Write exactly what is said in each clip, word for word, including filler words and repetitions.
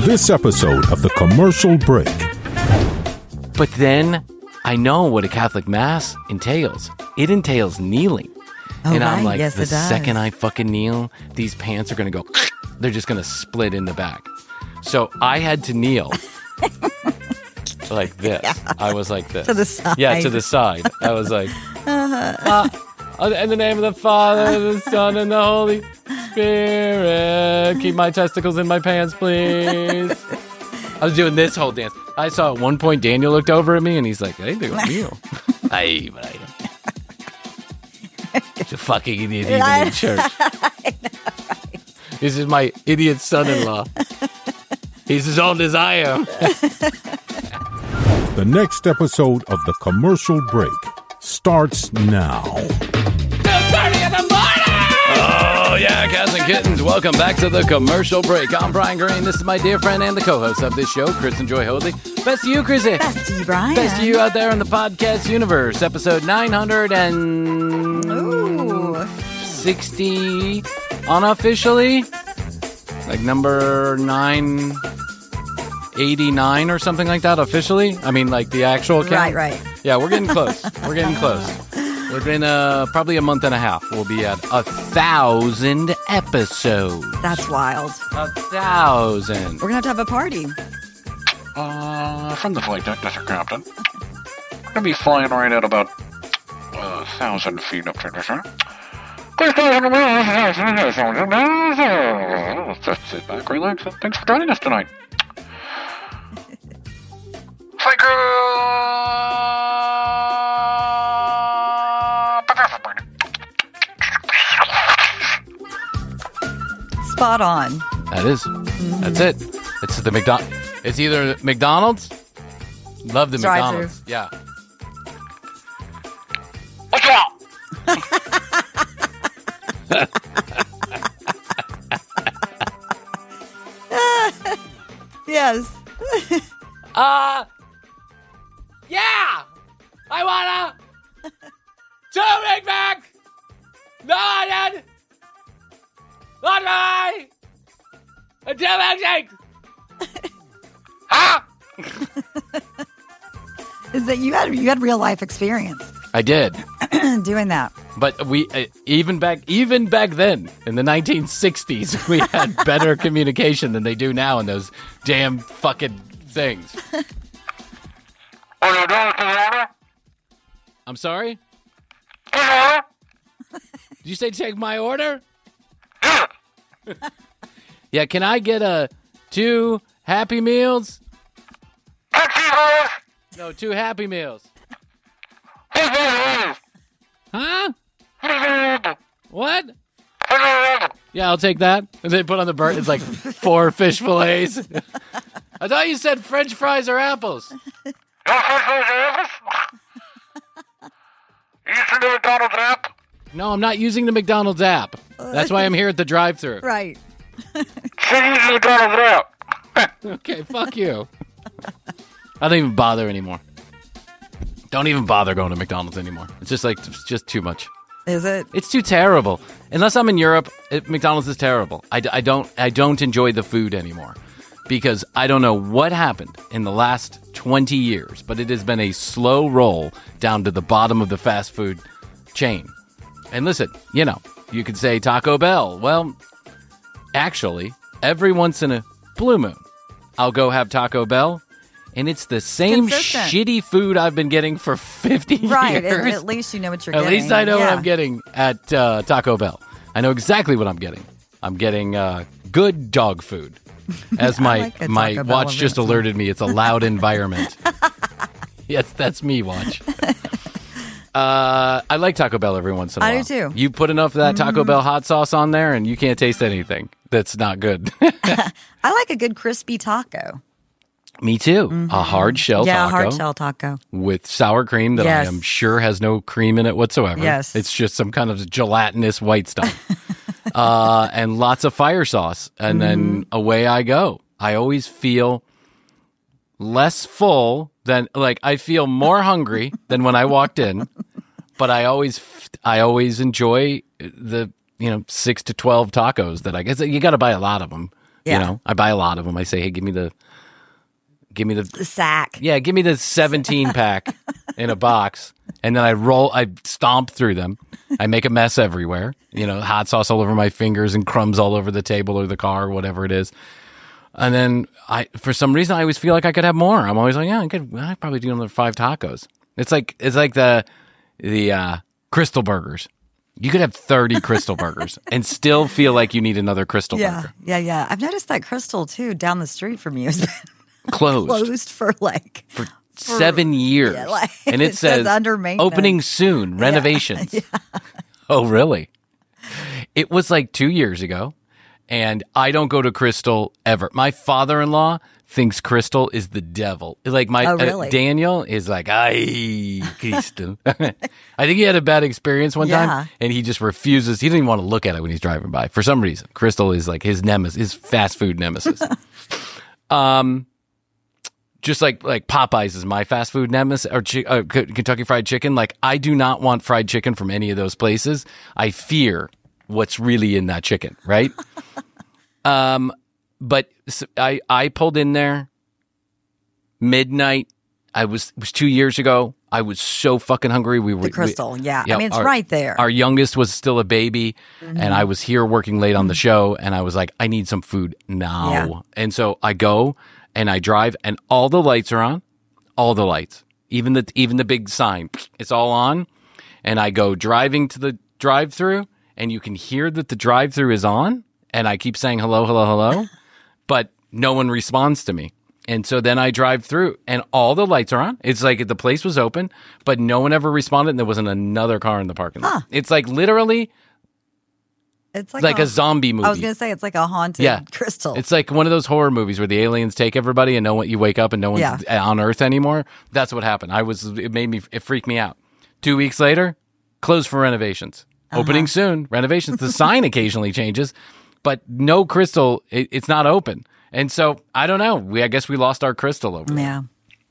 this episode of The Commercial Break. But then I know what a Catholic Mass entails. It entails kneeling. Oh, and I'm right. like, Yes, the it does. second I fucking kneel, these pants are going to go, they're just going to split in the back. So I had to kneel like this. Yeah. I was like this. To the side. Yeah, to the side. I was like, uh, in the name of the Father, the Son, and the Holy Spirit, keep my testicles in my pants, please. I was doing this whole dance. I saw at one point Daniel looked over at me and he's like, I think they're kneel. Ay, but I It's a fucking idiot even in church. I know, right? This is my idiot son-in-law. He's as old as I am. The next episode of The Commercial Break starts now. Oh, yeah, cats and kittens. Welcome back to The Commercial Break. I'm Brian Green. This is my dear friend and the co-host of this show, Kristen Joy Hoadley. Best to you, Chrissy. Best to you, Brian. Best to you out there in the podcast universe. Episode nine hundred sixty unofficially. Like number nine eighty-nine or something like that officially. I mean, like the actual count. Right, right. Yeah, we're getting close. We're getting close. Within uh, probably a month and a half, we'll be at a thousand episodes. That's wild. A thousand. We're going to have to have a party. Uh, from the flight deck, Mister Captain. We're gonna be flying right at about a uh, thousand feet up to the sun. Just sit back, relax, and thanks for joining us tonight. Thank Spot on. That is. Mm-hmm. That's it. It's the McDonald's. It's either McDonald's. Love the Drive-thru. McDonald's. Yeah. Watch out! Yes. Uh, yeah! I wanna two Big Mac! No onion! Not right! And two milkshakes! Ah! Is that you had you had real life experience I did. doing that. But we, uh, even back even back then, in the nineteen sixties, we had better communication than they do now in those damn fucking things. I'm sorry? Did you say take my order? Yeah, can I get a two Happy Meals? No, two Happy Meals. Huh? What? Yeah, I'll take that. And they put on the burger. It's like four fish fillets. I thought you said French fries or apples. You used the McDonald's app? No, I'm not using the McDonald's app. That's why I'm here at the drive-thru. Right. She used the McDonald's app. Okay, fuck you. I don't even bother anymore. Don't even bother going to McDonald's anymore. It's just like, it's just too much. Is it? It's too terrible. Unless I'm in Europe, it, McDonald's is terrible. I, I don't I don't enjoy the food anymore because I don't know what happened in the last twenty years, but it has been a slow roll down to the bottom of the fast food chain. And listen, you know, you could say Taco Bell. Well, actually, every once in a blue moon, I'll go have Taco Bell. And it's the same Consistent. shitty food I've been getting for fifty Right. years. At, at least you know what you're At getting. least I know yeah. what I'm getting at uh, Taco Bell. I know exactly what I'm getting. I'm getting uh, good dog food. As my like a my Taco Bell watch every just once in a alerted me, it's a loud environment. Yes, that's me, watch. Uh, I like Taco Bell every once in a I while. do, too. You put enough of that Taco Mm-hmm. Bell hot sauce on there, and you can't taste anything that's not good. I like a good crispy taco. Me too. A hard shell Yeah, taco. hard shell taco. With sour cream that Yes. I am sure has no cream in it whatsoever. Yes. It's just some kind of gelatinous white stuff. uh, and lots of fire sauce. And Mm-hmm. then away I go. I always feel less full than, like, I feel more hungry than when I walked in. But I always, I always enjoy the, you know, six to twelve tacos that I guess you got to buy a lot of them Yeah. You know, I buy a lot of them. I say, hey, give me the, give me the, The sack. yeah, give me the seventeen pack in a box. And then I roll, I stomp through them. I make a mess everywhere. You know, hot sauce all over my fingers and crumbs all over the table or the car or whatever it is. And then I, for some reason, I always feel like I could have more. I'm always like, yeah, I could, I probably do another five tacos. It's like, it's like the, the, uh, Crystal Burgers. You could have thirty Crystal Burgers and still feel like you need another Crystal Yeah, Burger. yeah, yeah. I've noticed that Crystal too down the street from you has been Closed. closed for like For seven years. yeah, like, and it, it says says, under maintenance. opening soon, renovations. Yeah. Oh, really? It was like two years ago, and I don't go to Crystal ever. My father-in-law thinks Crystal is the devil. Like my Oh, really? uh, Daniel is like, ay, Crystal. I think he had a bad experience one Yeah. time, and he just refuses. He doesn't even want to look at it when he's driving by. For some reason, Crystal is like his nemesis, his fast food nemesis. um, just like like Popeyes is my fast food nemesis, or chi- uh, K- Kentucky Fried Chicken. Like I do not want fried chicken from any of those places. I fear what's really in that chicken, right? um. But I, I pulled in there midnight. I was it was two years ago. I was so fucking hungry. We were The Crystal, we, yeah. I mean, it's our- right there. Our youngest was still a baby, Mm-hmm. and I was here working late on the show, and I was like, I need some food now. Yeah. And so I go and I drive, and all the lights are on, all the lights, even the even the big sign, it's all on. And I go driving to the drive-through, and you can hear that the drive-through is on, and I keep saying hello, hello, hello. But no one responds to me. And so then I drive through and all the lights are on. It's like the place was open, but no one ever responded and there wasn't another car in the parking lot. Huh. It's like literally It's like, like a zombie movie. I was going to say it's like a haunted Yeah. Crystal. It's like one of those horror movies where the aliens take everybody and no one, you wake up and no one's Yeah. on Earth anymore. That's what happened. I was, it made me, it freaked me out. Two weeks later, closed for renovations. Uh-huh. Opening soon, renovations. The sign occasionally changes, but no Crystal, it, it's not open. And so I don't know. We I guess we lost our Crystal over there. yeah.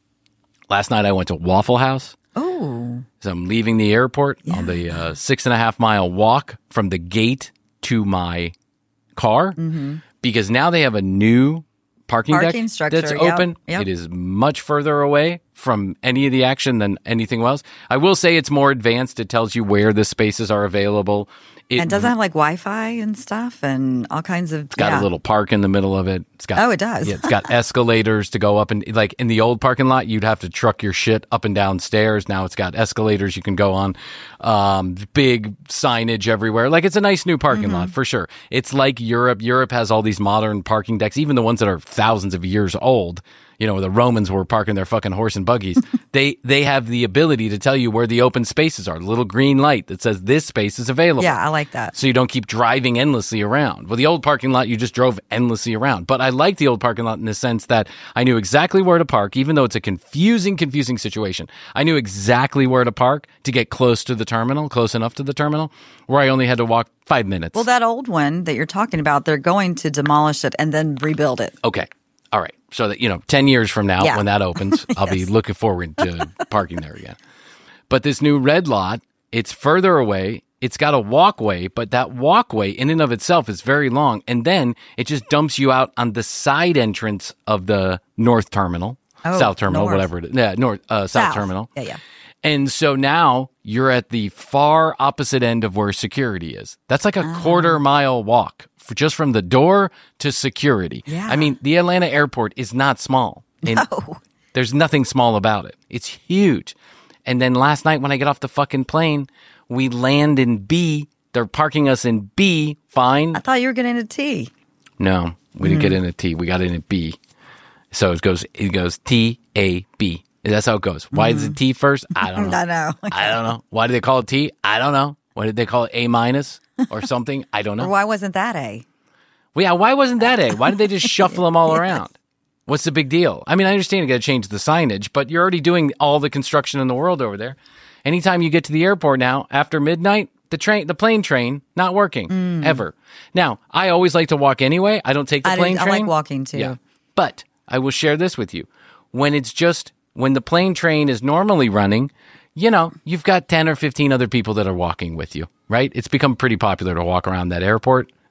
Last night I went to Waffle House. Oh, So I'm leaving the airport on the uh, six and a half mile walk from the gate to my car because now they have a new parking, Parking deck structure, that's yep, open. yep. It is much further away from any of the action than anything else. I will say it's more advanced. It tells you where the spaces are available. It, and doesn't it have like Wi-Fi and stuff and all kinds of. It's got yeah. a little park in the middle of it. It's got Oh, it does. Yeah, it's got escalators to go up and like in the old parking lot, you'd have to truck your shit up and down stairs. Now it's got escalators you can go on. Um, big signage everywhere. Like it's a nice new parking lot for sure. It's like Europe. Europe has all these modern parking decks, even the ones that are thousands of years old. You know, the Romans were parking their fucking horse and buggies. they they have the ability to tell you where the open spaces are. The little green light that says this space is available. Yeah, I like that. So you don't keep driving endlessly around. Well, the old parking lot, you just drove endlessly around. But I like the old parking lot in the sense that I knew exactly where to park, even though it's a confusing, confusing situation. I knew exactly where to park to get close to the terminal, close enough to the terminal, where I only had to walk five minutes. Well, that old one that you're talking about, they're going to demolish it and then rebuild it. Okay. All right. So that, you know, ten years from now, Yeah. when that opens, I'll be looking forward to parking there again. But this new red lot, it's further away. It's got a walkway, but that walkway in and of itself is very long. And then it just dumps you out on the side entrance of the north terminal, Oh, south terminal, north. whatever it is. Yeah, north, uh, south, terminal. Yeah, yeah. And so now you're at the far opposite end of where security is. That's like a Ah. quarter mile walk for just from the door to security. Yeah. I mean, the Atlanta airport is not small. And No. there's nothing small about it. It's huge. And then last night when I get off the fucking plane, we land in B. They're parking us in B. Fine. I thought you were getting a tea. No, we didn't Mm. get in at T. We got in at B. So it goes, it goes T, A, B. That's how it goes. Why is it T first? I don't know. I know. I don't know. Why did they call it T? I don't know. Why did they call it A minus or something? I don't Or know. why wasn't that A? Well, yeah, why wasn't that A? Why did they just shuffle them all around? What's the big deal? I mean, I understand you got to change the signage, but you're already doing all the construction in the world over there. Anytime you get to the airport now, after midnight, the train, the plane train, not working ever. Now, I always like to walk anyway. I don't take the I, plane didn't- I train. like walking too. Yeah. But I will share this with you. When it's just, when the plane train is normally running, you know, you've got ten or fifteen other people that are walking with you, right? It's become pretty popular to walk around that airport.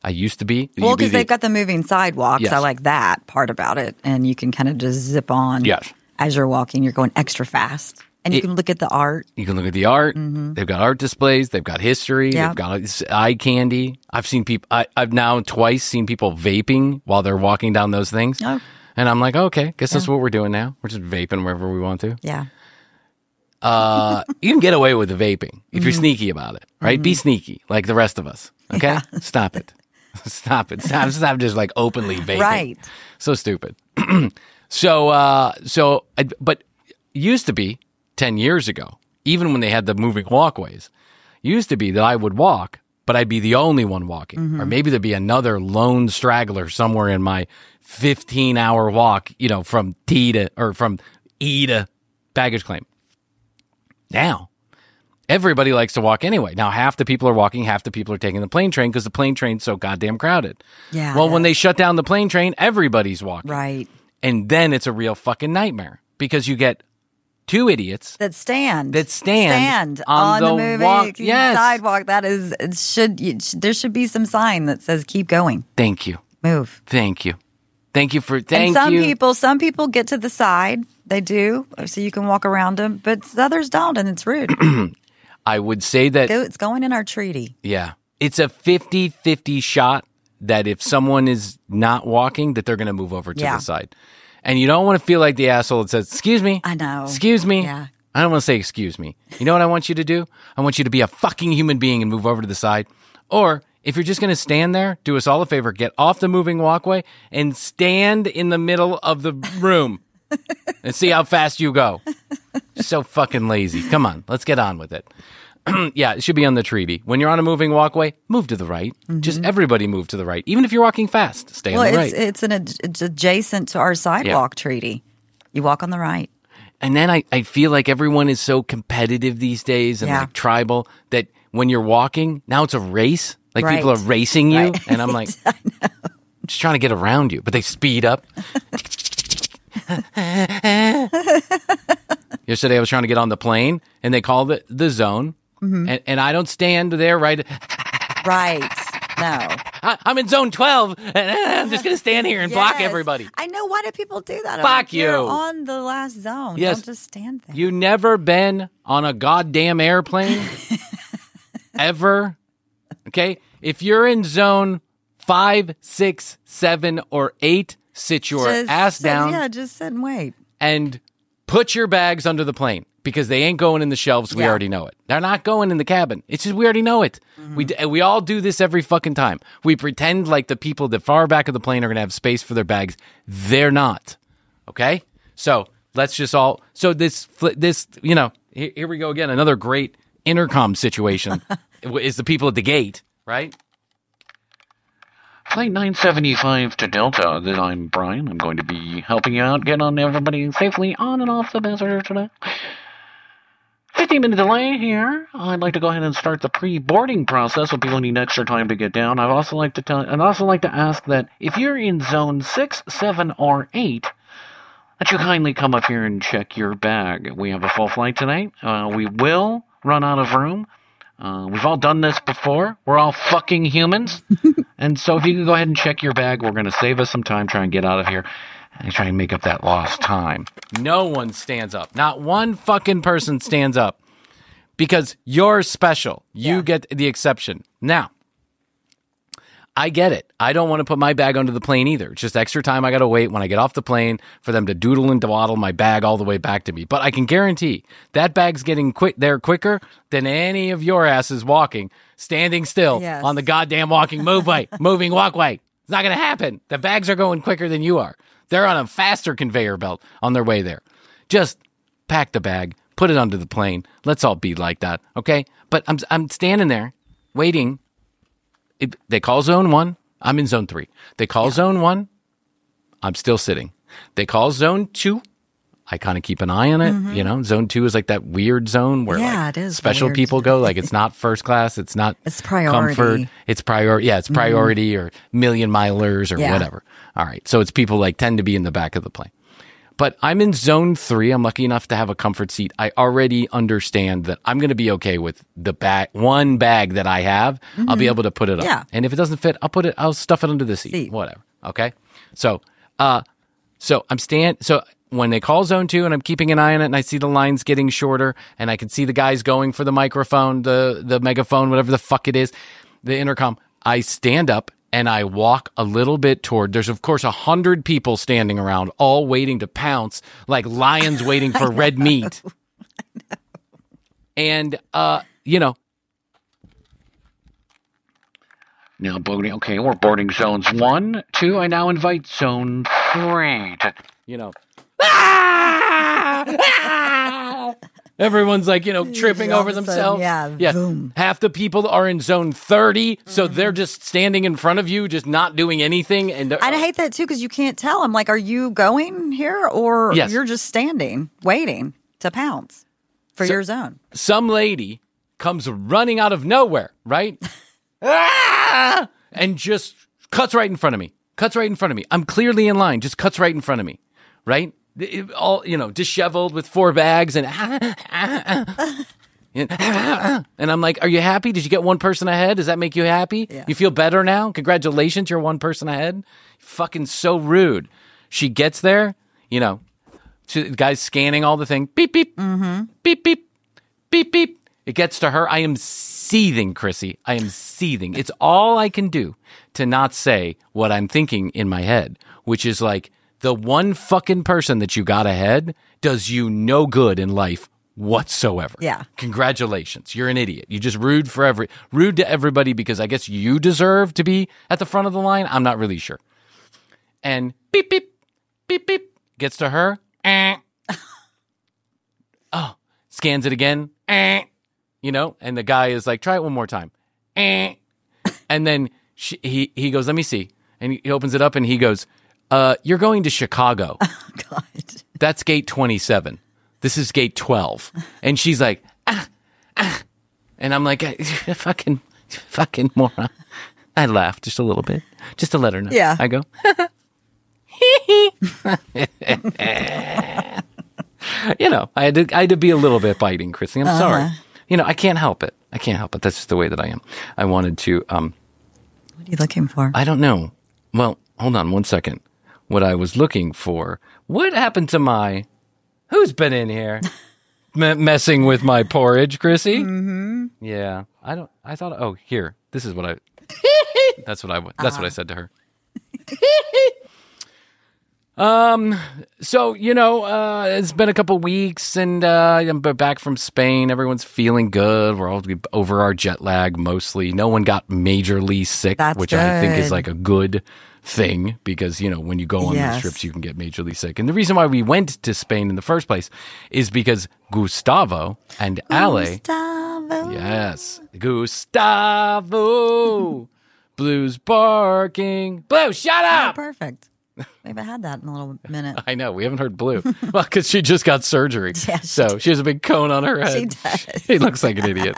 I used to be. Well, You'd be because the- they've got the moving sidewalks. Yes. I like that part about it. And you can kind of just zip on Yes. as you're walking. You're going extra fast. And you It- can look at the art. You can look at the art. They've got art displays. They've got history. Yeah. They've got eye candy. I've seen people. I, I've now twice seen people vaping while they're walking down those things. Oh. And I'm like, okay, guess that's what we're doing now. We're just vaping wherever we want to. Yeah. Uh, you can get away with the vaping if you're sneaky about it, right? Be sneaky like the rest of us. Okay, stop it, stop it, stop, stop just like openly vaping. Right. So stupid. so, uh, so, I- but used to be ten years ago, even when they had the moving walkways, used to be that I would walk, but I'd be the only one walking, or maybe there'd be another lone straggler somewhere in my fifteen hour walk, you know, from T to or from E to baggage claim. Now, everybody likes to walk anyway. Now, half the people are walking, half the people are taking the plane train because the plane train's so goddamn crowded. Yeah, Well, it when they is. shut down the plane train, everybody's walking. Right. And then it's a real fucking nightmare because you get two idiots. That stand. That stand Stand on on, the the, moving walk- yes. sidewalk. That is, it should, you, there should be some sign that says keep going. Thank you. Move. Thank you. Thank you for, thank and some you. people, some people get to the side. They do, so you can walk around them, but others don't, and it's rude. I would say that, Go- it's going in our treaty. yeah, it's a fifty-fifty shot that if someone is not walking, that they're going to move over to Yeah. the side. And you don't want to feel like the asshole that says, excuse me. I know. Excuse me. Yeah. I don't want to say excuse me. You know what I want you to do? I want you to be a fucking human being and move over to the side. Or if you're just going to stand there, do us all a favor, get off the moving walkway and stand in the middle of the room and see how fast you go. So fucking lazy. Come on, let's get on with it. Yeah, it should be on the treaty. When you're on a moving walkway, move to the right. Just everybody move to the right. Even if you're walking fast, stay Well, on the it's right. it's an ad- it's adjacent to our sidewalk treaty. You walk on the right. And then I, I feel like everyone is so competitive these days and Yeah. like tribal that when you're walking, now it's a race. Like Right. people are racing you. Right. And I'm like, just trying to get around you. But they speed up. Yesterday I was trying to get on the plane and they called it the zone. Mm-hmm. And, and I don't stand there right. Right. No. I, I'm in zone twelve. And I'm just going to stand here and block Yes. everybody. I know. Why do people do that? I'm Fuck like, You're you. on the last zone. Yes. Don't just stand there. You never been on a goddamn airplane? Ever? Okay? If you're in zone five, six, seven, or eight, sit your Just ass sit- down Yeah, just sit and wait. and put your bags under the plane because they ain't going in the shelves. We Yeah. already know it. They're not going in the cabin. It's just we already know it. Mm-hmm. We d- we all do this every fucking time. We pretend like the people that far back of the plane are going to have space for their bags. They're not. Okay? So let's just all. So this fl- this you know here, here we go again. Another great intercom situation is the people at the gate, right? Flight nine seventy-five to Delta. Then I'm Brian. I'm going to be helping you out, get on everybody safely on and off the desert today. fifteen minute delay here. I'd like to go ahead and start the pre-boarding process with people who need extra time to get down. I'd also like to tell, I'd also like to ask that if you're in zone six, seven, or eight, that you kindly come up here and check your bag. We have a full flight tonight. Uh, we will run out of room. Uh, we've all done this before. We're all fucking humans. And so if you could go ahead and check your bag, we're going to save us some time, try and get out of here, and try and make up that lost time. No one stands up. Not one fucking person stands up because you're special. You Yeah. get the exception. Now, I get it. I don't want to put my bag under the plane either. It's just extra time I got to wait when I get off the plane for them to doodle and dwaddle my bag all the way back to me. But I can guarantee that bag's getting quick there quicker than any of your asses walking, standing still Yes. on the goddamn walking moveway, moving walkway. It's not going to happen. The bags are going quicker than you are. They're on a faster conveyor belt on their way there. Just pack the bag, put it under the plane. Let's all be like that, okay? But I'm I'm standing there waiting. It, they call zone one. I'm in zone three. They call zone one. I'm still sitting. They call zone two. I kind of keep an eye on it. You know, zone two is like that weird zone where Yeah, like it is special weird. people go. Like it's not first class. It's not It's priority. comfort. It's priority. Yeah, it's priority or million milers or Yeah. whatever. All right. So it's people like tend to be in the back of the plane. But I'm in zone three. I'm lucky enough to have a comfort seat. I already understand that I'm going to be okay with the bag, one bag that I have. Mm-hmm. I'll be able to put it up. Yeah. And if it doesn't fit, I'll put it, I'll stuff it under the seat. seat. Whatever. Okay. So, uh, so I'm stand, so when they call zone two and I'm keeping an eye on it and I see the lines getting shorter and I can see the guys going for the microphone, the, the megaphone, whatever the fuck it is, the intercom, I stand up and I walk a little bit toward, there's of course a hundred people standing around, all waiting to pounce like lions waiting for red meat. And, uh, you know. Now, boarding, okay, we're boarding zones one, two. I now invite zone three to, you know. Ah! Ah! Everyone's like, you know, tripping over themselves. Sudden, yeah. yeah. Boom. Half the people are in zone thirty, so mm-hmm. they're just standing in front of you, just not doing anything. And uh, I hate that too because you can't tell. I'm like, are you going here or yes. you're just standing, waiting to pounce for so, your zone? Some lady comes running out of nowhere, right? ah! And just cuts right in front of me. Cuts right in front of me. I'm clearly in line. Just cuts right in front of me, right? It, all, you know, disheveled with four bags and and I'm like, are you happy? Did you get one person ahead? Does that make you happy? Yeah. You feel better now? Congratulations, you're one person ahead. Fucking so rude. She gets there, you know, she, the guy's scanning all the thing. Beep, beep, mm-hmm. beep, beep, beep, beep. It gets to her. I am seething, Chrissy. I am seething. It's all I can do to not say what I'm thinking in my head, which is like, the one fucking person that you got ahead does you no good in life whatsoever. Yeah. Congratulations. You're an idiot. You just rude for every rude to everybody because I guess you deserve to be at the front of the line. I'm not really sure. And beep, beep, beep, beep, gets to her. Eh. Oh, scans it again. Eh. You know, and the guy is like, try it one more time. Eh. And then she, he, he goes, let me see. And he opens it up and he goes, Uh, you're going to Chicago. Oh, God. That's gate twenty-seven. This is gate twelve. And she's like, ah, ah. And I'm like, fucking, fucking moron. I laughed just a little bit, just to let her know. Yeah. I go, you know, I had to, I had to be a little bit biting, Chrissy. I'm uh-huh. sorry. You know, I can't help it. I can't help it. That's just the way that I am. I wanted to. Um, what are you looking for? I don't know. Well, hold on one second. What I was looking for. What happened to my... Who's been in here? M- messing with my porridge, Chrissy? Mm-hmm. Yeah. I don't... I thought... Oh, here. This is what I... That's what I... That's uh-huh. what I said to her. um. So, you know, uh, it's been a couple weeks and uh, I'm back from Spain. Everyone's feeling good. We're all over our jet lag, mostly. No one got majorly sick, That's which good. I think is like a good... thing because, you know, when you go on yes. these trips, you can get majorly sick. And the reason why we went to Spain in the first place is because Gustavo and Ale. Gustavo. Yes. Gustavo. Blue's barking. Blue, shut up. Oh, perfect. We haven't had that in a little minute. I know. We haven't heard Blue. Well, because she just got surgery. Yeah, she so did. she has a big cone on her head. She does. She looks like an idiot.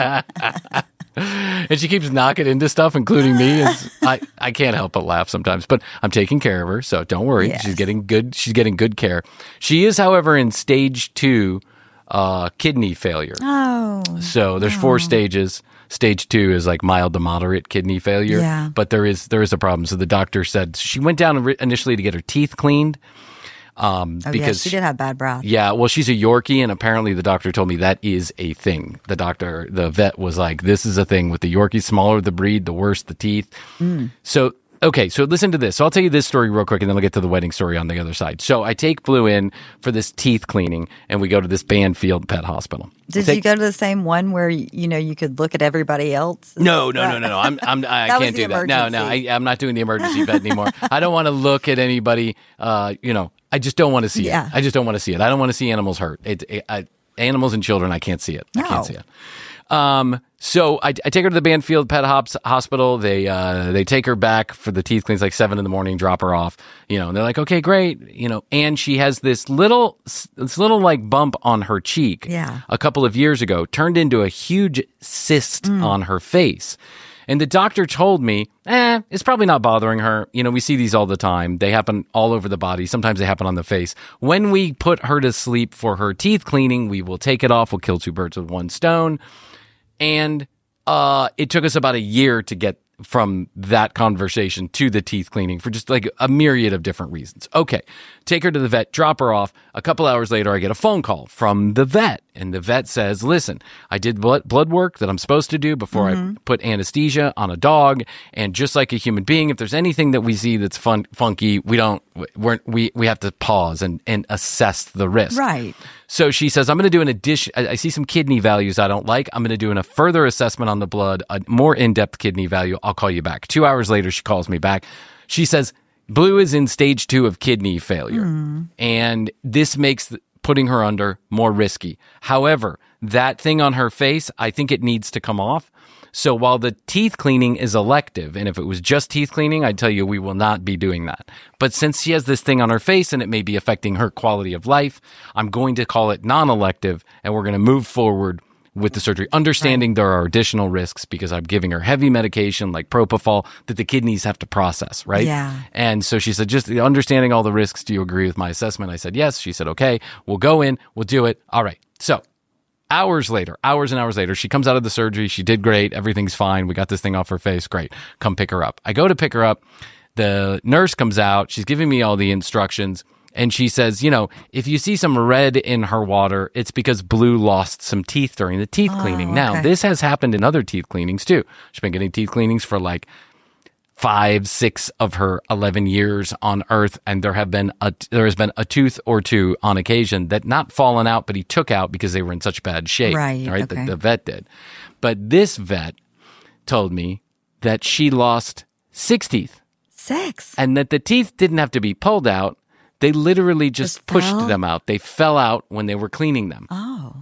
And she keeps knocking into stuff, including me. It's, I, I can't help but laugh sometimes, but I'm taking care of her, so don't worry. Yes. She's getting good. She's getting good care. She is, however, in stage two uh, kidney failure. Oh. So there's oh. four stages. Stage two is like mild to moderate kidney failure. Yeah. But there is there is a problem. So the doctor said she went down initially to get her teeth cleaned. Um, oh, because yeah, she did have bad breath. Yeah, well, she's a Yorkie, and apparently the doctor told me that is a thing. The doctor, the vet was like, this is a thing with the Yorkie. Smaller the breed, the worse the teeth. Mm. So, okay, so listen to this. So I'll tell you this story real quick, and then I'll get to the wedding story on the other side. So I take Blue in for this teeth cleaning, and we go to this Banfield Pet Hospital. Did take, you go to the same one where, you know, you could look at everybody else? No, no, no, no, no. I'm, I'm, I that can't do that. No, no, I, I'm not doing the emergency vet anymore. I don't want to look at anybody, uh, you know, I just don't want to see yeah. it. I just don't want to see it. I don't want to see animals hurt. It, it, I, animals and children, I can't see it. No. I can't see it. Um, so I, I take her to the Banfield Pet Hops Hospital. They uh, they take her back for the teeth cleans, like seven in the morning. Drop her off, you know. And they're like, okay, great, you know. And she has this little this little like bump on her cheek. Yeah. A couple of years ago, turned into a huge cyst mm. on her face. And the doctor told me, eh, it's probably not bothering her. You know, we see these all the time. They happen all over the body. Sometimes they happen on the face. When we put her to sleep for her teeth cleaning, we will take it off. We'll kill two birds with one stone. And uh, it took us about a year to get from that conversation to the teeth cleaning for just like a myriad of different reasons. Okay, take her to the vet, drop her off. A couple hours later, I get a phone call from the vet. And the vet says, listen, I did blood, blood work that I'm supposed to do before mm-hmm. I put anesthesia on a dog. And just like a human being, if there's anything that we see that's fun, funky, we don't, we're, we, we have to pause and, and assess the risk. Right. So she says, I'm going to do an addition. I, I see some kidney values I don't like. I'm going to do an, a further assessment on the blood, a more in-depth kidney value. I'll call you back. Two hours later, she calls me back. She says, Blue is in stage two of kidney failure. Mm. And this makes the, putting her under more risky. However, that thing on her face, I think it needs to come off. So while the teeth cleaning is elective, and if it was just teeth cleaning, I'd tell you we will not be doing that. But since she has this thing on her face and it may be affecting her quality of life, I'm going to call it non-elective, and we're going to move forward with the surgery, understanding right. there are additional risks because I'm giving her heavy medication like propofol that the kidneys have to process, right? Yeah. And so she said, just understanding all the risks, do you agree with my assessment? I said, yes. She said, okay, we'll go in, we'll do it. All right. So hours later, hours and hours later, she comes out of the surgery. She did great. Everything's fine. We got this thing off her face. Great. Come pick her up. I go to pick her up. The nurse comes out. She's giving me all the instructions. And she says, you know, if you see some red in her water, it's because Blue lost some teeth during the teeth oh, cleaning. Okay. Now, this has happened in other teeth cleanings, too. She's been getting teeth cleanings for like five, six of her eleven years on Earth. And there have been a, there has been a tooth or two on occasion that not fallen out, but he took out because they were in such bad shape. Right. right Okay. The, the vet did. But this vet told me that she lost six teeth. Six. And that the teeth didn't have to be pulled out. They literally just, just pushed fell? them out. They fell out when they were cleaning them. Oh.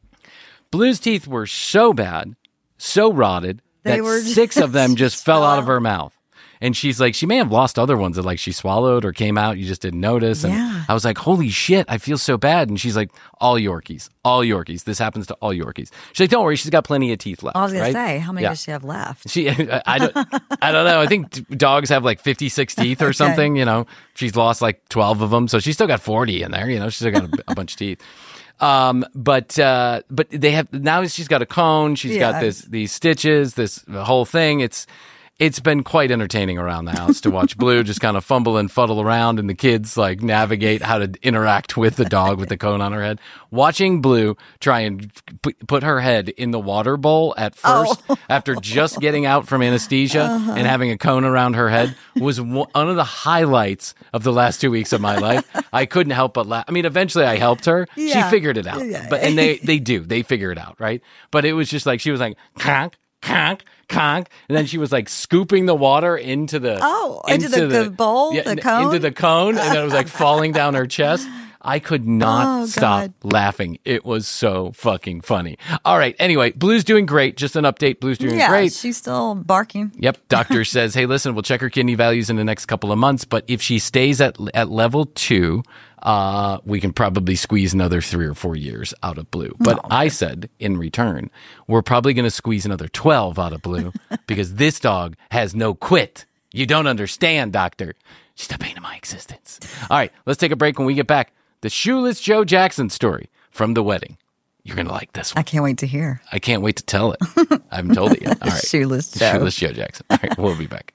Blue's teeth were so bad, so rotted, They that were six just- of them just just fell fell out of out. her mouth. And she's like, she may have lost other ones that like she swallowed or came out. You just didn't notice. And Yeah. I was like, holy shit, I feel so bad. And she's like, all Yorkies, all Yorkies. This happens to all Yorkies. She's like, don't worry, she's got plenty of teeth left. I was going right? to say, how many Yeah. does she have left? She, I, I don't, I don't know. I think t- dogs have like fifty-six teeth or Okay. something. You know, she's lost like twelve of them, so she's still got forty in there. You know, she's still got a, a bunch of teeth. Um, but uh, but they have now. She's got a cone. She's Yeah. got this these stitches. This whole thing. It's it's been quite entertaining around the house to watch Blue just kind of fumble and fuddle around, and the kids like navigate how to interact with the dog with the cone on her head. Watching Blue try and p- put her head in the water bowl at first Oh. after just getting out from anesthesia Uh-huh. and having a cone around her head was one of the highlights of the last two weeks of my life. I couldn't help but laugh. I mean, eventually I helped her. Yeah. She figured it out. Yeah. But and they they do. They figure it out, right? But it was just like she was like conk, conk, conk, and then she was like scooping the water into the Oh, into the- the bowl, the n- cone? into the cone, and then it was like falling down her chest. I could not Oh, stop God. laughing. It was so fucking funny. All right. Anyway, Blue's doing great. Just an update. Blue's doing Yeah, great. she's still barking. Yep. Doctor says, hey, listen, we'll check her kidney values in the next couple of months, but if she stays at at level two, uh, we can probably squeeze another three or four years out of Blue. But Oh, I said in return, we're probably going to squeeze another twelve out of Blue because this dog has no quit. You don't understand, doctor. She's the bane of my existence. All right. Let's take a break. When we get back, the shoeless Joe Jackson story from the wedding. You're going to like this one. I can't wait to hear. I can't wait to tell it. I haven't told it yet. All right. Shoeless Joe. Shoeless Joe Jackson. All right, we'll be back.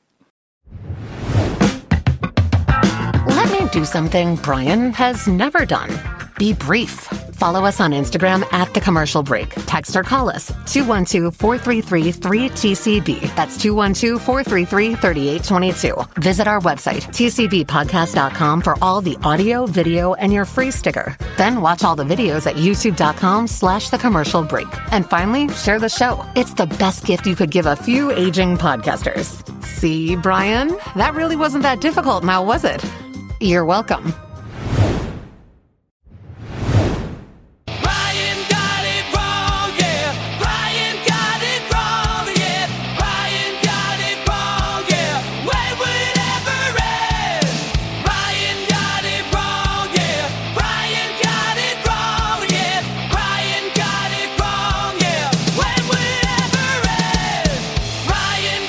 Let me do something Brian has never done. Be brief. Follow us on Instagram at The Commercial Break. Text or call us two one two, four three three, three T C B. That's two one two, four three three, three eight two two. Visit our website, T C B podcast dot com, for all the audio, video, and your free sticker. Then watch all the videos at youtube.com slash The Commercial Break. And finally, share the show. It's the best gift you could give a few aging podcasters. See, Brian? That really wasn't that difficult now, was it? You're welcome. Brian got it wrong, yeah. Brian got it wrong, yeah. Brian got it wrong, yeah. When will it ever end? Brian got it wrong, yeah. Brian got it wrong, yeah. Brian got it wrong, yeah. When will it ever end? Brian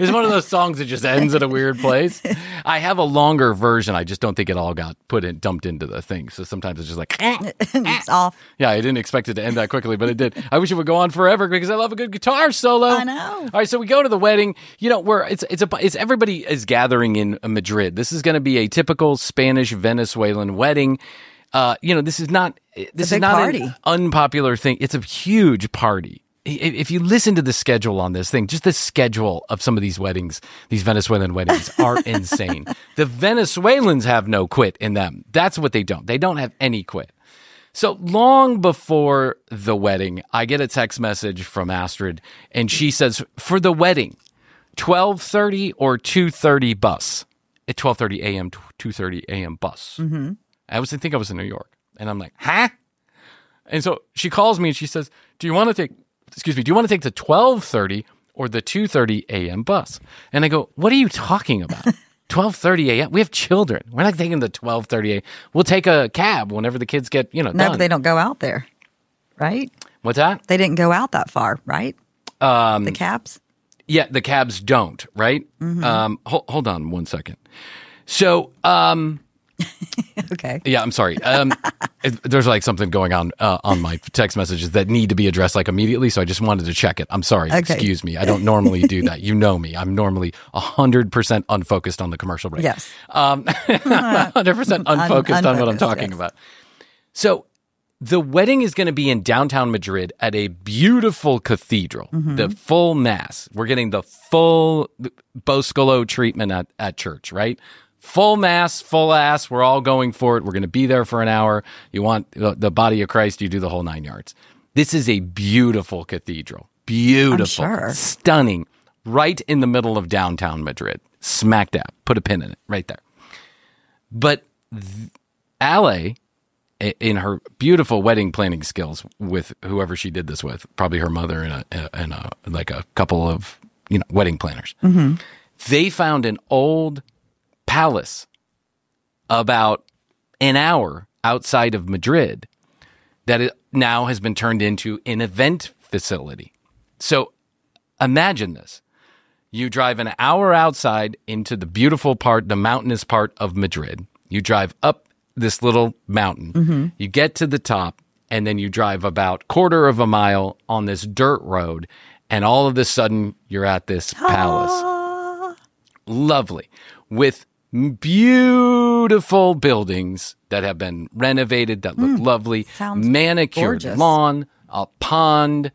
It's one of those songs that just ends at a weird place. I have a longer version. I just don't think it all got put in, dumped into the thing. So sometimes it's just like, It's off. yeah, I didn't expect it to end that quickly, but it did. I wish it would go on forever because I love a good guitar solo. I know. All right, so we go to the wedding. You know, where it's it's a it's everybody is gathering in Madrid. This is going to be a typical Spanish Venezuelan wedding. Uh, you know, this is not this a is big not party. an unpopular thing. It's a huge party. I- If you listen to the schedule on this thing, just the schedule of some of these weddings, these Venezuelan weddings are insane. The Venezuelans have no quit in them. That's what they don't. They don't have any quit. So long before the wedding, I get a text message from Astrid, and she says, for the wedding, twelve thirty or two thirty bus. At twelve thirty a.m., two thirty a.m. bus. Mm-hmm. I was I think I was in New York. And I'm like, huh? And so she calls me and she says, do you want to take, excuse me, do you want to take the twelve thirty or the two thirty a.m. bus? And I go, what are you talking about? twelve thirty a.m.? We have children. We're not taking the twelve thirty a.m. We'll take a cab whenever the kids get, you know, No, done. but they don't go out there, right? What's that? They didn't go out that far, right? Um, the cabs? Yeah, the cabs don't, right? Um, hold, hold on one second. So, um, Okay. yeah, I'm sorry. Um, it, there's like something going on uh, on my text messages that need to be addressed like immediately. So I just wanted to check it. I'm sorry. Okay. Excuse me. I don't normally do that. You know me. I'm normally one hundred percent unfocused on the commercial break. Yes. Um, one hundred percent unfocused on what I'm unfocused, talking yes. about. So the wedding is going to be in downtown Madrid at a beautiful cathedral, Mm-hmm. the full mass. We're getting the full Boscolo treatment at, at church, right? Full mass, full ass. We're all going for it. We're going to be there for an hour. You want the, the body of Christ, you do the whole nine yards. This is a beautiful cathedral. Beautiful. I'm sure. Stunning. Right in the middle of downtown Madrid. Smack dab. Put a pin in it. Right there. But th- Ale, in her beautiful wedding planning skills with whoever she did this with, probably her mother and a, and a like a couple of, you know, wedding planners. Mm-hmm. They found an old palace about an hour outside of Madrid that it now has been turned into an event facility. So imagine this. You drive an hour outside into the beautiful part, the mountainous part of Madrid. You drive up this little mountain. Mm-hmm. You get to the top, and then you drive about quarter of a mile on this dirt road, and all of a sudden you're at this palace. Lovely. With beautiful buildings that have been renovated, that look lovely, sounds manicured gorgeous. lawn, a pond,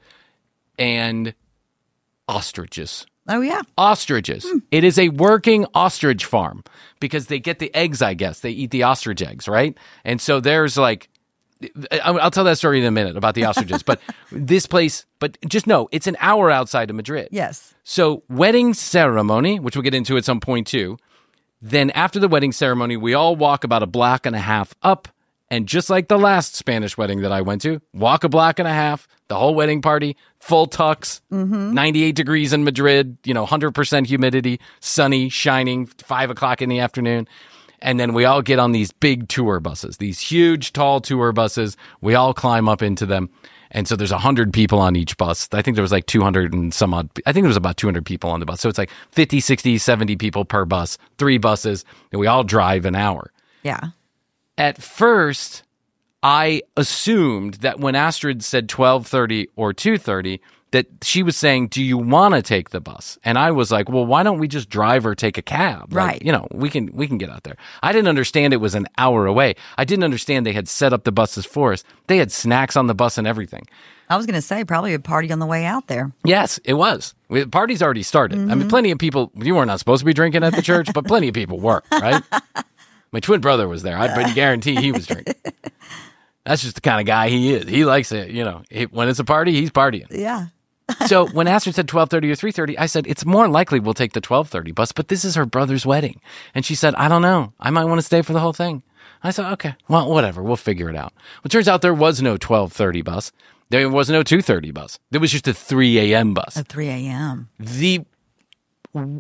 and ostriches. Oh, yeah. Ostriches. It is a working ostrich farm because they get the eggs, I guess. They eat the ostrich eggs, right? And so there's like, I- I'll tell that story in a minute about the ostriches, but this place, but just know it's an hour outside of Madrid. Yes. So wedding ceremony, which we'll get into at some point too. Then after the wedding ceremony, we all walk about a block and a half up. And just like the last Spanish wedding that I went to, walk a block and a half, the whole wedding party, full tux, ninety-eight degrees in Madrid, you know, one hundred percent humidity, sunny, shining, five o'clock in the afternoon. And then we all get on these big tour buses, these huge, tall tour buses. We all climb up into them. And so there's one hundred people on each bus. I think there was like two hundred and some odd. I think there was about two hundred people on the bus. So it's like fifty, sixty, seventy people per bus, three buses, and we all drive an hour. Yeah. At first, I assumed that when Astrid said twelve thirty or two thirty, that she was saying, do you want to take the bus? And I was like, well, why don't we just drive or take a cab? Like, Right. you know, we can we can get out there. I didn't understand it was an hour away. I didn't understand they had set up the buses for us. They had snacks on the bus and everything. I was going to say probably a party on the way out there. Yes, it was. The party's already started. I mean, plenty of people, you were not supposed to be drinking at the church, but plenty of people were, right? My twin brother was there. I but guarantee he was drinking. That's just the kind of guy he is. He likes it, you know. He, when it's a party, he's partying. Yeah. So when Astrid said twelve thirty or three thirty, I said, it's more likely we'll take the twelve thirty bus, but this is her brother's wedding. And she said, I don't know. I might want to stay for the whole thing. I said, okay, well, whatever. We'll figure it out. Well, it turns out there was no twelve thirty bus. There was no two thirty bus. There was just a three a.m. bus. At three a.m. The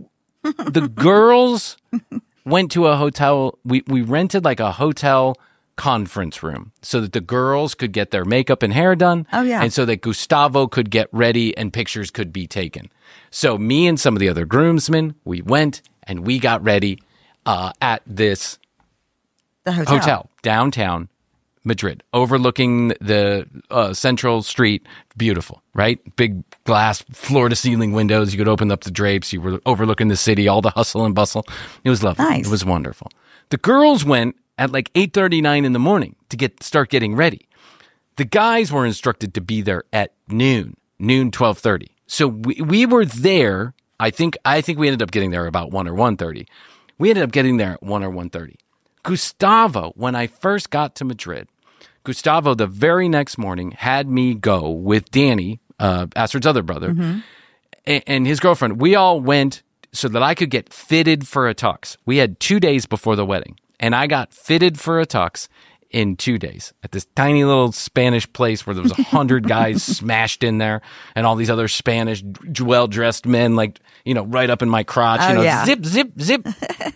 the girls went to a hotel. We we rented like a hotel conference room so that the girls could get their makeup and hair done. Oh, yeah. And so that Gustavo could get ready and pictures could be taken. So me and some of the other groomsmen, we went and we got ready uh, at this The hotel. hotel downtown Madrid, overlooking the uh, central street. Beautiful, right? Big glass floor to ceiling windows. You could open up the drapes. You were overlooking the city, all the hustle and bustle. It was lovely. Nice. It was wonderful. The girls went at like eight thirty-nine in the morning to get start getting ready. The guys were instructed to be there at noon, noon twelve thirty. So we, we were there. I think I think we ended up getting there about one or one thirty. We ended up getting there at one or one thirty. Gustavo, when I first got to Madrid, Gustavo the very next morning had me go with Danny, uh, Astrid's other brother, Mm-hmm. and, and his girlfriend. We all went so that I could get fitted for a tux. We had two days before the wedding, and I got fitted for a tux in two days at this tiny little Spanish place where there was a hundred guys smashed in there, and all these other Spanish, well-dressed men, like, you know, right up in my crotch, Oh, you know, yeah. zip, zip, zip.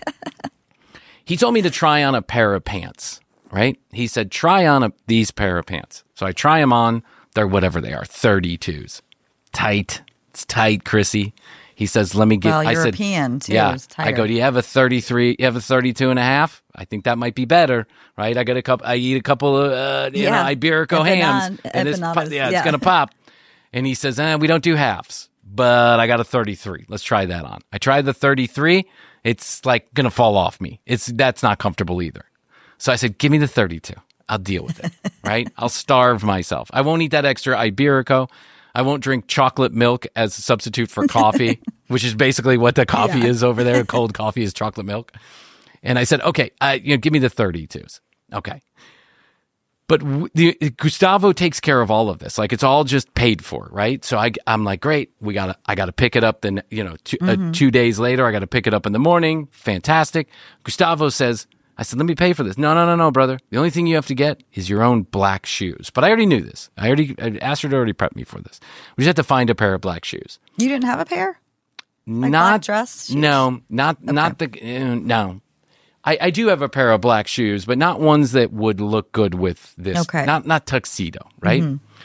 He told me to try on a pair of pants, right? He said, try on a, these pair of pants. So I try them on. They're whatever they are, thirty-twos. Tight. It's tight, Chrissy. He says, let me get, Well, I European, said, too, yeah. is I tighter. go, do you have a thirty-three, you have a thirty-two and a half? I think that might be better, right? I got a couple, I eat a couple of, uh, you Yeah. know, Iberico Epanan- hams. And this, empanadas, yeah, it's yeah. going to pop. And he says, eh, we don't do halves, but I got a thirty-three. Let's try that on. I tried the thirty-three. It's like going to fall off me. It's, that's not comfortable either. So I said, give me the thirty-two. I'll deal with it, right? I'll starve myself. I won't eat that extra Iberico. I won't drink chocolate milk as a substitute for coffee, which is basically what the coffee Yeah. is over there. Cold coffee is chocolate milk. And I said, okay, uh, you know, give me the thirty-twos. Okay. But w- the, Gustavo takes care of all of this. Like, it's all just paid for, right? So I, I'm like, great. We gotta, I gotta pick it up. Then, you know, two, uh, two days later, I gotta pick it up in the morning. Fantastic. Gustavo says, I said, let me pay for this. No, no, no, no, brother. The only thing you have to get is your own black shoes. But I already knew this. I already, Astrid already prepped me for this. We just have to find a pair of black shoes. You didn't have a pair? Like not black dress shoes? No, not not the uh, no. I, I do have a pair of black shoes, but not ones that would look good with this. Okay. Not not tuxedo, right?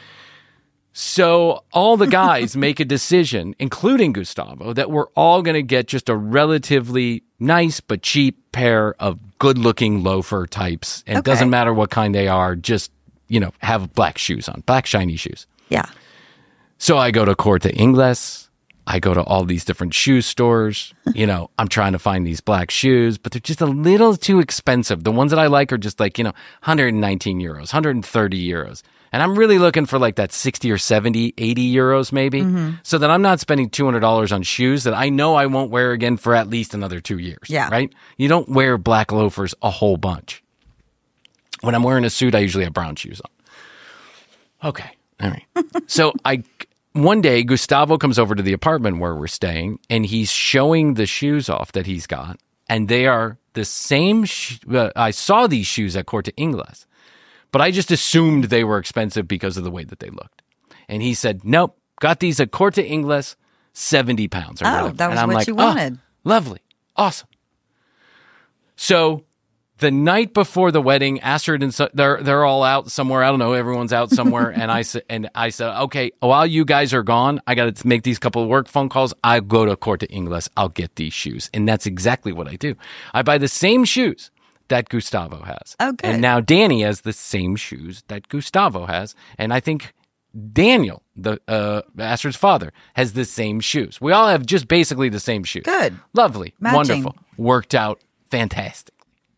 So all the guys make a decision, including Gustavo, that we're all going to get just a relatively nice but cheap pair of good-looking loafer types. And it Okay. doesn't matter what kind they are, just, you know, have black shoes on, black shiny shoes. Yeah. So I go to Corte Ingles. I go to all these different shoe stores. You know, I'm trying to find these black shoes, but they're just a little too expensive. The ones that I like are just like, you know, one hundred nineteen euros, one hundred thirty euros. And I'm really looking for like that sixty or seventy, eighty euros maybe, so that I'm not spending two hundred dollars on shoes that I know I won't wear again for at least another two years. Yeah. Right? You don't wear black loafers a whole bunch. When I'm wearing a suit, I usually have brown shoes on. Okay. All right. So I, one day, Gustavo comes over to the apartment where we're staying, and he's showing the shoes off that he's got, and they are the same. Sh- uh, I saw these shoes at Corte Ingles, but I just assumed they were expensive because of the way that they looked. And he said, "Nope, got these at Corte Ingles, seventy pounds." Or Oh, whatever. that was and I'm what like, you "Oh, wanted." lovely, awesome. So the night before the wedding, Astrid and so, they're they're all out somewhere. I don't know. Everyone's out somewhere, and I said, and I said, okay, while you guys are gone, I got to make these couple of work phone calls. I go to Corte Ingles. I'll get these shoes, and that's exactly what I do. I buy the same shoes that Gustavo has. Oh, good. And now Danny has the same shoes that Gustavo has, and I think Daniel, the uh, Astrid's father, has the same shoes. We all have just basically the same shoes. Good. Lovely. Matching. Wonderful. Worked out fantastic.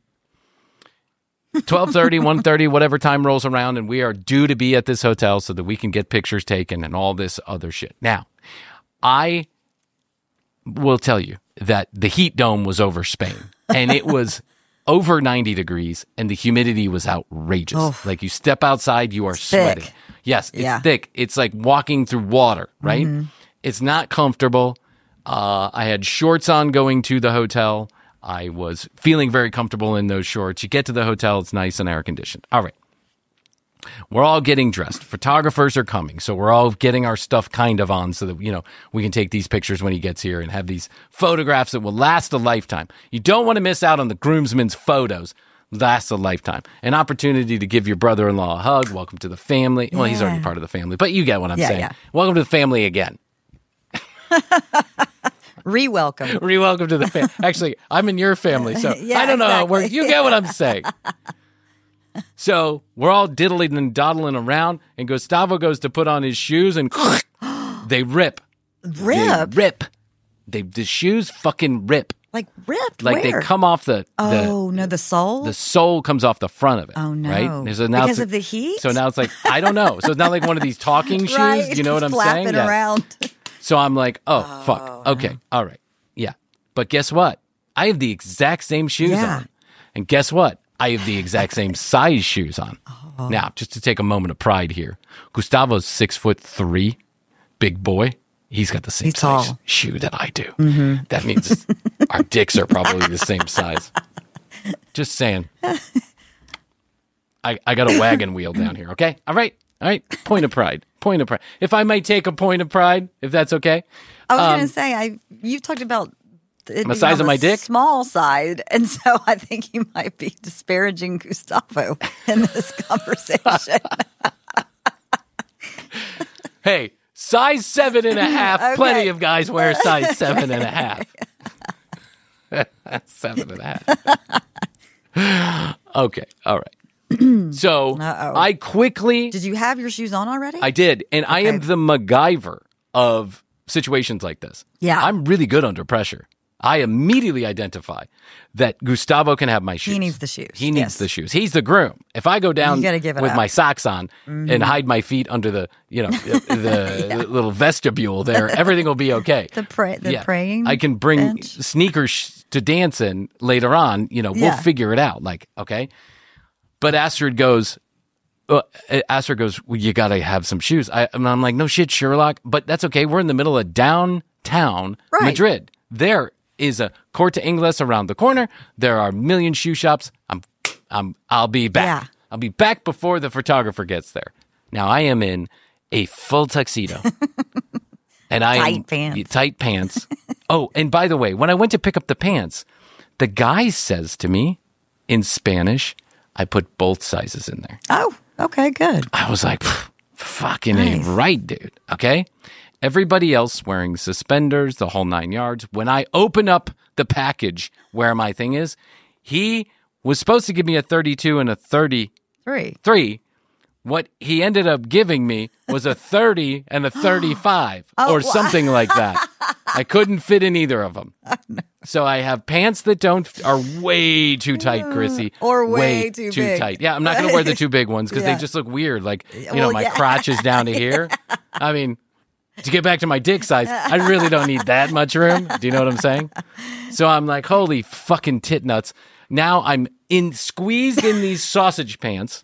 twelve thirty, one thirty, whatever time rolls around, and we are due to be at this hotel so that we can get pictures taken and all this other shit. Now, I will tell you that the heat dome was over Spain, and it was over ninety degrees, and the humidity was outrageous. Oof. Like, you step outside, you are sweating. thick. Yes, it's Yeah. thick. It's like walking through water, right? It's not comfortable. Uh, I had shorts on going to the hotel. I was feeling very comfortable in those shorts. You get to the hotel, it's nice and air conditioned. All right. We're all getting dressed. Photographers are coming. So we're all getting our stuff kind of on so that, you know, we can take these pictures when he gets here and have these photographs that will last a lifetime. You don't want to miss out on the groomsmen's photos. lasts a lifetime. An opportunity to give your brother-in-law a hug. Welcome to the family. Well, he's Yeah. already part of the family, but you get what I'm Yeah, saying. yeah. Welcome to the family again. Re-welcome. Re-welcome to the family. Actually, I'm in your family, so Yeah, I don't know how it exactly. works. You get what I'm saying. So we're all diddling and dawdling around, and Gustavo goes to put on his shoes, and they rip. Rip? They rip. They the shoes fucking rip. Like ripped? Like Where? they come off the the, Oh, no, the sole? the sole comes off the front of it. Oh, no. Right? So now Because it's- of the heat? So now it's like I don't know. So it's not like one of these talking shoes. Right, You know what it's I'm saying? flapping Yeah. around. So I'm like, oh, fuck. Okay. All right. Yeah. But guess what? I have the exact same shoes Yeah. on. And guess what? I have the exact same size shoes on. Oh. Now, just to take a moment of pride here, Gustavo's six foot three, big boy. He's got the same He's size tall. shoe that I do. That means our dicks are probably the same size. Just saying. I, I got a wagon wheel down here, okay? All right. All right. Point of pride. Point of pride. If I might take a point of pride, if that's okay. I was Um, going to say, I you talked about it My being size on of my the dick? small side, and so I think you might be disparaging Gustavo in this conversation. Hey, size seven and a half. Okay. Plenty of guys wear size seven and a half. seven and a half. Okay. All right. So Uh-oh. I quickly, Did you have your shoes on already? I did, and I am Okay. the MacGyver of situations like this. Yeah. I'm really good under pressure. I immediately identify that Gustavo can have my shoes. needs the shoes, He needs yes. the shoes. He's the groom. If I go down You gotta give it with up. my socks on and hide my feet under the, you know, the, the little vestibule there, everything will be okay. the pray, the praying. I can bring bench? sneakers to dance in later on. You know, we'll Yeah. figure it out. Like, okay. But Astrid goes, uh, Astrid goes, well, you got to have some shoes. I, and I'm like, no shit, Sherlock. But that's okay. We're in the middle of downtown Right. Madrid. There is a Corte Inglés around the corner. There are a million shoe shops. I'm, I'm, I'll be back. Yeah. I'll be back before the photographer gets there. Now I am in a full tuxedo. And I Tight am pants. tight pants. Oh, and by the way, when I went to pick up the pants, the guy says to me in Spanish, I put both sizes in there. Oh, okay, good. I was like, "Pff, fucking Nice. A right, dude. Okay. Everybody else wearing suspenders, the whole nine yards. When I open up the package where my thing is, he was supposed to give me a thirty-two and a thirty-three. Three. What he ended up giving me was a thirty and a thirty-five Oh, or something like that. I couldn't fit in either of them. So I have pants that don't are way too tight, Chrissy. Or way too big. tight. Yeah, I'm not going to wear the too big ones because Yeah. they just look weird. Like, you know, Well, my yeah. crotch is down to here. I mean, to get back to my dick size, I really don't need that much room. Do you know what I'm saying? So I'm like, holy fucking tit nuts. Now I'm in squeezed in these sausage pants.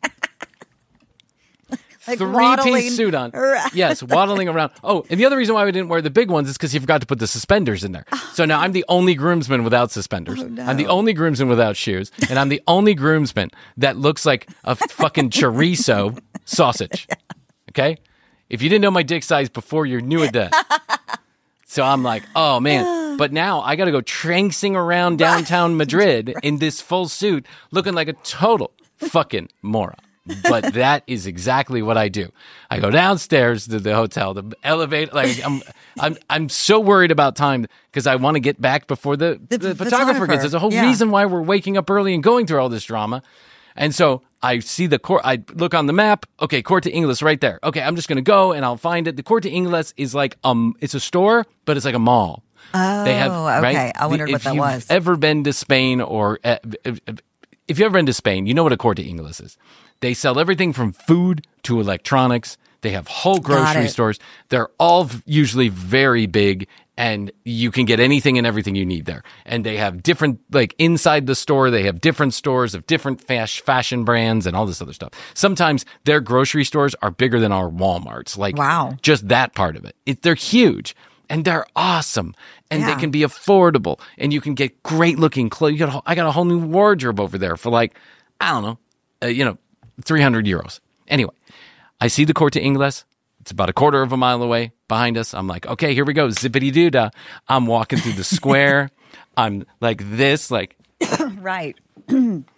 Like Three waddling piece suit on. around. Yes, waddling around. Oh, and the other reason why we didn't wear the big ones is because he forgot to put the suspenders in there. So now I'm the only groomsman without suspenders. Oh, no. I'm the only groomsman without shoes. And I'm the only groomsman that looks like a fucking chorizo sausage. Okay? If you didn't know my dick size before, you're new at that. So I'm like, oh man. But now I got to go trangsing around downtown Madrid in this full suit looking like a total fucking moron. But that is exactly what I do. I go downstairs to the hotel, the elevator. Like I'm, I'm, I'm so worried about time because I want to get back before the, The the, photographer. photographer gets. There's a whole Yeah. reason why we're waking up early and going through all this drama. And so I see the court. I look on the map. Okay, Corte Inglés right there. Okay, I'm just gonna go and I'll find it. The Corte Inglés is like um, it's a store, but it's like a mall. Oh, They have okay. right. I wondered if what that you've was. Ever been to Spain or uh, if, if you've ever been to Spain, you know what a Corte Inglés is. They sell everything from food to electronics. They have whole grocery it. stores. They're all v- usually very big, and you can get anything and everything you need there. And they have different, like inside the store, they have different stores of different fas- fashion brands and all this other stuff. Sometimes their grocery stores are bigger than our Walmarts. Like, Wow. just that part of it. it they're huge. And they're awesome, and Yeah. they can be affordable, and you can get great looking clothes. You got a, whole- I got a whole new wardrobe over there for like, I don't know, uh, you know, three hundred euros. Anyway, I see the Corte Inglés. It's about a quarter of a mile away behind us. I'm like, okay, here we go. Zippity doo dah. I'm walking through the square. I'm like this, like, Right.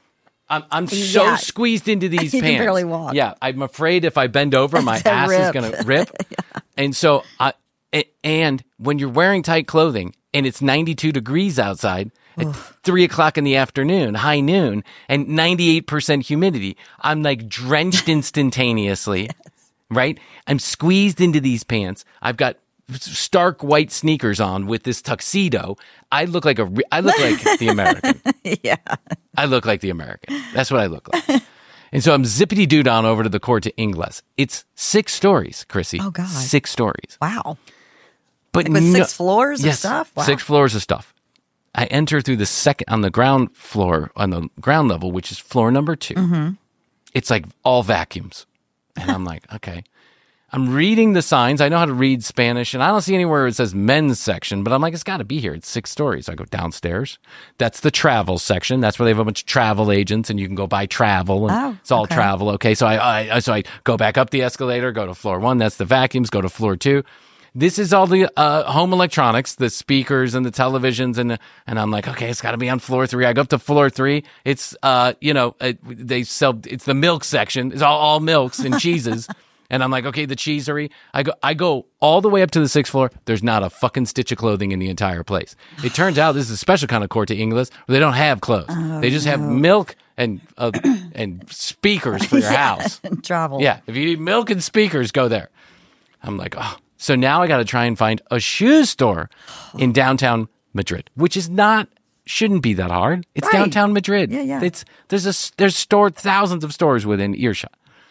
I'm I'm so Yeah. squeezed into these You can pants. barely walk. Yeah, I'm afraid if I bend over, my To ass is rip. going to rip. yeah. And so, I a- and when you're wearing tight clothing and it's ninety-two degrees outside at three o'clock in the afternoon, high noon, and ninety-eight percent humidity, I'm like drenched instantaneously. yes. Right? I'm squeezed into these pants. I've got stark white sneakers on with this tuxedo. I look like a. Re- I look like the American. Yeah. I look like the American. That's what I look like. And so I'm zippity doo on over to the Corte Ingles. It's six stories, Chrissy. Oh, God. Six stories. Wow. But Like with no- six floors of yes, stuff? Wow. Six floors of stuff. I enter through the second on the ground floor, on the ground level, which is floor number two. Mm-hmm. It's like all vacuums. And I'm like, okay. I'm reading the signs. I know how to read Spanish, and I don't see anywhere it says men's section, but I'm like, it's got to be here. It's six stories. I go downstairs. That's the travel section. That's where they have a bunch of travel agents, and you can go buy travel, and Oh, it's all okay. travel. Okay, so I, I so I go back up the escalator, go to floor one. That's the vacuums. Go to floor two. This is all the uh, home electronics, the speakers and the televisions, and and I'm like, okay, it's got to be on floor three. I go up to floor three. It's uh, you know, uh, they sell. It's the milk section. It's all all milks and cheeses. And I'm like, okay, the cheesery. I go, I go all the way up to the sixth floor. There's not a fucking stitch of clothing in the entire place. It turns out this is a special kind of Corte Ingles where they don't have clothes. Oh, they just have milk and uh, and speakers for your house. Travel. Yeah, if you need milk and speakers, go there. I'm like, oh. So now I got to try and find a shoe store in downtown Madrid, which is not, shouldn't be that hard. It's Right. downtown Madrid. Yeah, yeah. It's there's a there's store thousands of stores within earshot.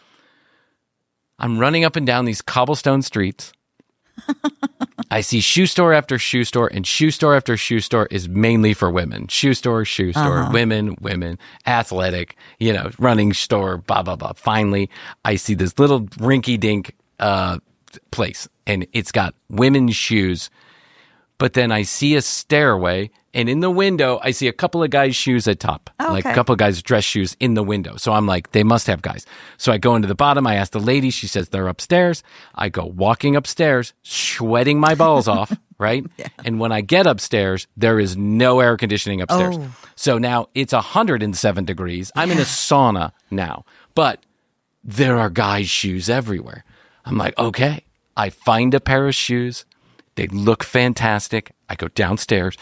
I'm running up and down these cobblestone streets. I see shoe store after shoe store, and shoe store after shoe store is mainly for women. Shoe store, shoe store, Uh-huh. women, women, athletic, you know, running store, blah, blah, blah. Finally, I see this little rinky dink uh, place, and it's got women's shoes. But then I see a stairway, and in the window, I see a couple of guys' shoes at top. Oh, like a okay. couple of guys' dress shoes in the window. So I'm like, they must have guys. So I go into the bottom. I ask the lady. She says they're upstairs. I go walking upstairs, sweating my balls off, right? Yeah. And when I get upstairs, there is no air conditioning upstairs. Oh. So now it's one hundred seven degrees. I'm in a sauna now. But there are guys' shoes everywhere. I'm like, okay. I find a pair of shoes. They look fantastic. I go downstairs.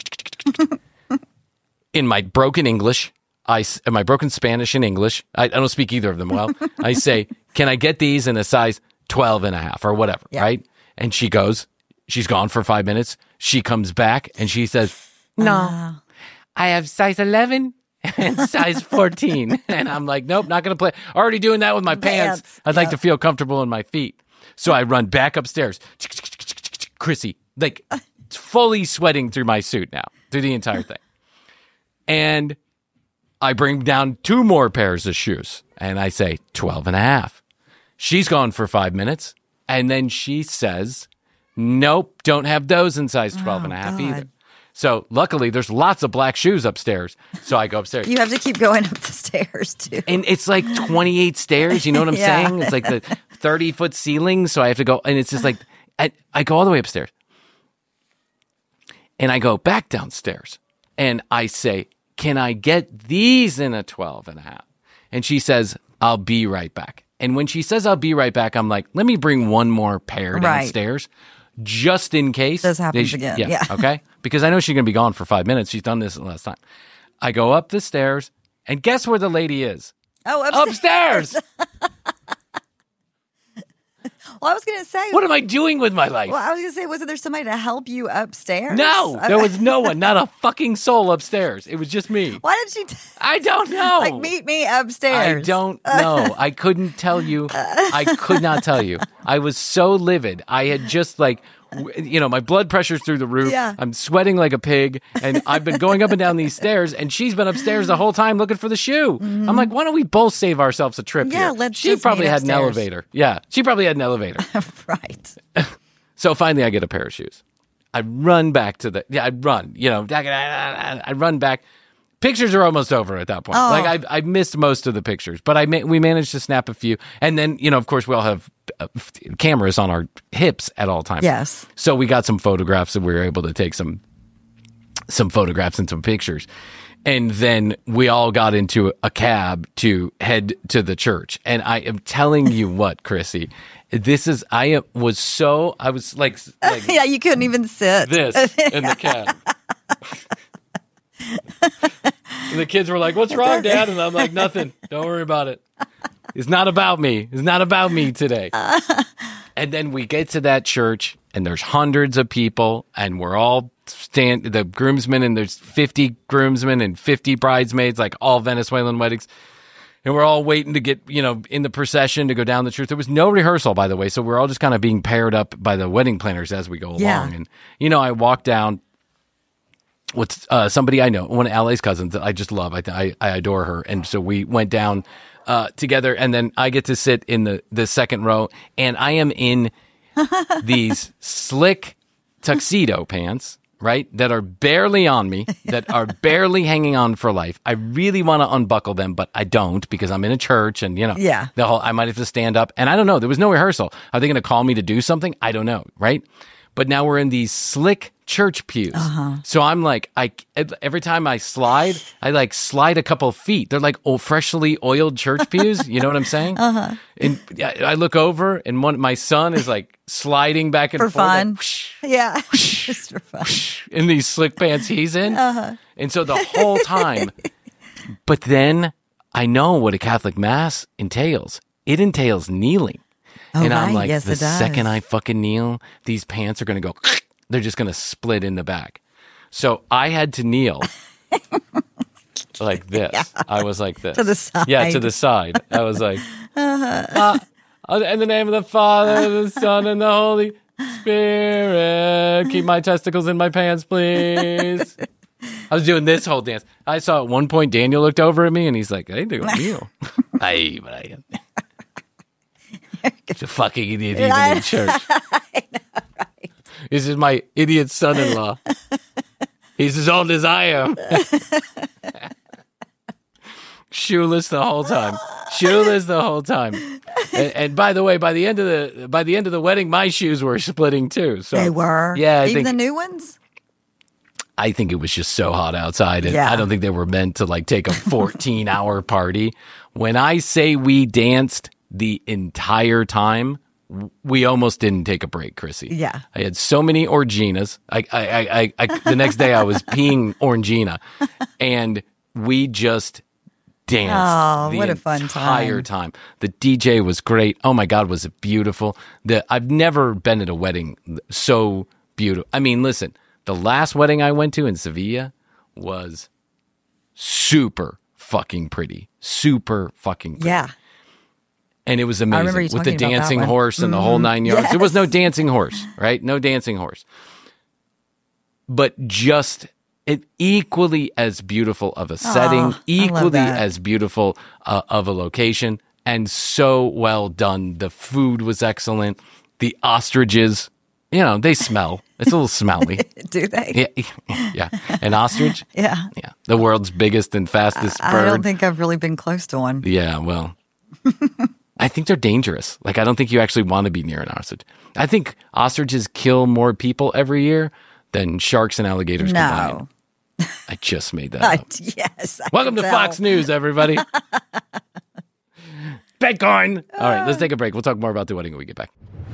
In my broken English, I, in my broken Spanish and English, I, I don't speak either of them well. I say, can I get these in a size twelve and a half or whatever, Yeah. right? And she goes, she's gone for five minutes. She comes back and she says, no, I have size eleven and size fourteen. And I'm like, nope, not going to play. Already doing that with my pants. Pants, I'd like yeah. to feel comfortable in my feet. So I run back upstairs. Chrissy, like fully sweating through my suit now, through the entire thing. And I bring down two more pairs of shoes and I say twelve and a half. She's gone for five minutes. And then she says, nope, don't have those in size twelve and a half God. either. So luckily there's lots of black shoes upstairs. So I go upstairs. You have to keep going up the stairs, too. And it's like twenty-eight stairs. You know what I'm Yeah. saying? It's like the thirty foot ceiling. So I have to go, and it's just like, I, I go all the way upstairs. And I go back downstairs and I say, can I get these in a twelve and a half? And she says, I'll be right back. And when she says, I'll be right back, I'm like, let me bring one more pair Right. downstairs just in case. This happens They- again. Yeah. Yeah. Okay. Because I know she's going to be gone for five minutes. She's done this the last time. I go up the stairs and guess where the lady is? Oh, upstairs. Upstairs. Well, I was going to say. What am I doing with my life? Well, I was going to say, wasn't there somebody to help you upstairs? No, I- there was no one, not a fucking soul upstairs. It was just me. Why did she t- I don't know. like meet me I upstairs? don't know. I couldn't tell you. I could not tell you. I was so livid. I had just like, w- you know, my blood pressure's through the roof. Yeah. I'm sweating like a pig, and I've been going up and down these stairs, and she's been upstairs the whole time looking for the shoe. I'm like, why don't we both save ourselves a trip Yeah, here? let's She just probably meet had an upstairs. elevator. Yeah, she probably had an elevator. Right. So finally, I get a pair of shoes. I run back to the yeah. I run, you know, I run back. Pictures are almost over at that point. Oh. Like I, I missed most of the pictures, but I ma- we managed to snap a few. And then, you know, of course, we all have uh, cameras on our hips at all times. Yes. So we got some photographs, and we were able to take some some photographs and some pictures. And then we all got into a cab to head to the church. And I am telling you what, Chrissy, this is, I am- was so, I was like, like Yeah, you couldn't even sit. this in the cab. And the kids were like, "What's wrong, Dad?" And I'm like, "Nothing. Don't worry about it. It's not about me. It's not about me today." And then we get to that church, and there's hundreds of people, and we're all stand the groomsmen, and there's fifty groomsmen and fifty bridesmaids, like all Venezuelan weddings. And we're all waiting to get, you know, in the procession to go down the church. There was no rehearsal, by the way, so we're all just kind of being paired up by the wedding planners as we go Yeah. along. And, you know, I walk down with uh, somebody I know, one of L A's cousins that I just love. I, I I adore her. And so we went down uh, together, and then I get to sit in the, the second row, and I am in these slick tuxedo pants, right, that are barely on me, that are barely hanging on for life. I really want to unbuckle them, but I don't because I'm in a church, and, you know, Yeah. the whole, I might have to stand up. And I don't know. There was no rehearsal. Are they going to call me to do something? I don't know, right? But now we're in these slick church pews. Uh-huh. So I'm like, I every time I slide, I like slide a couple feet. They're like oh, freshly oiled church pews. You know what I'm saying? Uh-huh. And I I look over, and one my son is like sliding back and For forth, like, fun. whoosh, Yeah, just for fun. in these slick pants he's in. Uh-huh. And so the whole time, but then I know what a Catholic Mass entails. It entails kneeling. Oh, and I'm right. like, Yes, the it does. second I fucking kneel, these pants are going to go, they're just going to split in the back. So I had to kneel like this. I was like this. To the side. Yeah, to the side. I was like, uh, in the name of the Father, the Son, and the Holy Spirit, keep my testicles in my pants, please. I was doing this whole dance. I saw at one point Daniel looked over at me, and he's like, I need to go kneel. Hey, Brian. It's a fucking idiot even in church. I know, right? This is my idiot son-in-law. He's as old as I am. Shoeless the whole time. Shoeless the whole time. And, and by the way, by the end of the by the end of the wedding, my shoes were splitting too. So They were. Yeah, I Even think the new ones? I think it was just so hot outside, and Yeah. I don't think they were meant to like take a fourteen hour party. When I say we danced the entire time, w- we almost didn't take a break, Chrissy. Yeah. I had so many Orangina. I, I, I, I, I the next day I was peeing Orangina, and we just danced. Oh, the what a fun entire time. The D J was great. Oh my God, was it beautiful? The I've never been at a wedding so beautiful. I mean, listen, the last wedding I went to in Sevilla was super fucking pretty, super fucking pretty. Yeah. And it was remember amazing you with the talking about that dancing one. horse and the whole nine yards. Yes. There was no dancing horse, right? No dancing horse. But just it equally as beautiful of a setting, I love equally that. as beautiful uh, of a location, and so well done. The food was excellent. The ostriches, you know, they smell. It's a little smelly. Do they? Yeah, yeah. An ostrich? Yeah. Yeah. The world's biggest and fastest I bird. don't think I've really been close to one. Yeah, well, I think they're dangerous. Like, I don't think you actually want to be near an ostrich. I think ostriches kill more people every year than sharks and alligators combined. No. I just made that I, up. yes. I Welcome to can Fox tell. News, everybody. Bitcoin. All right, let's take a break. We'll talk more about the wedding when we get back.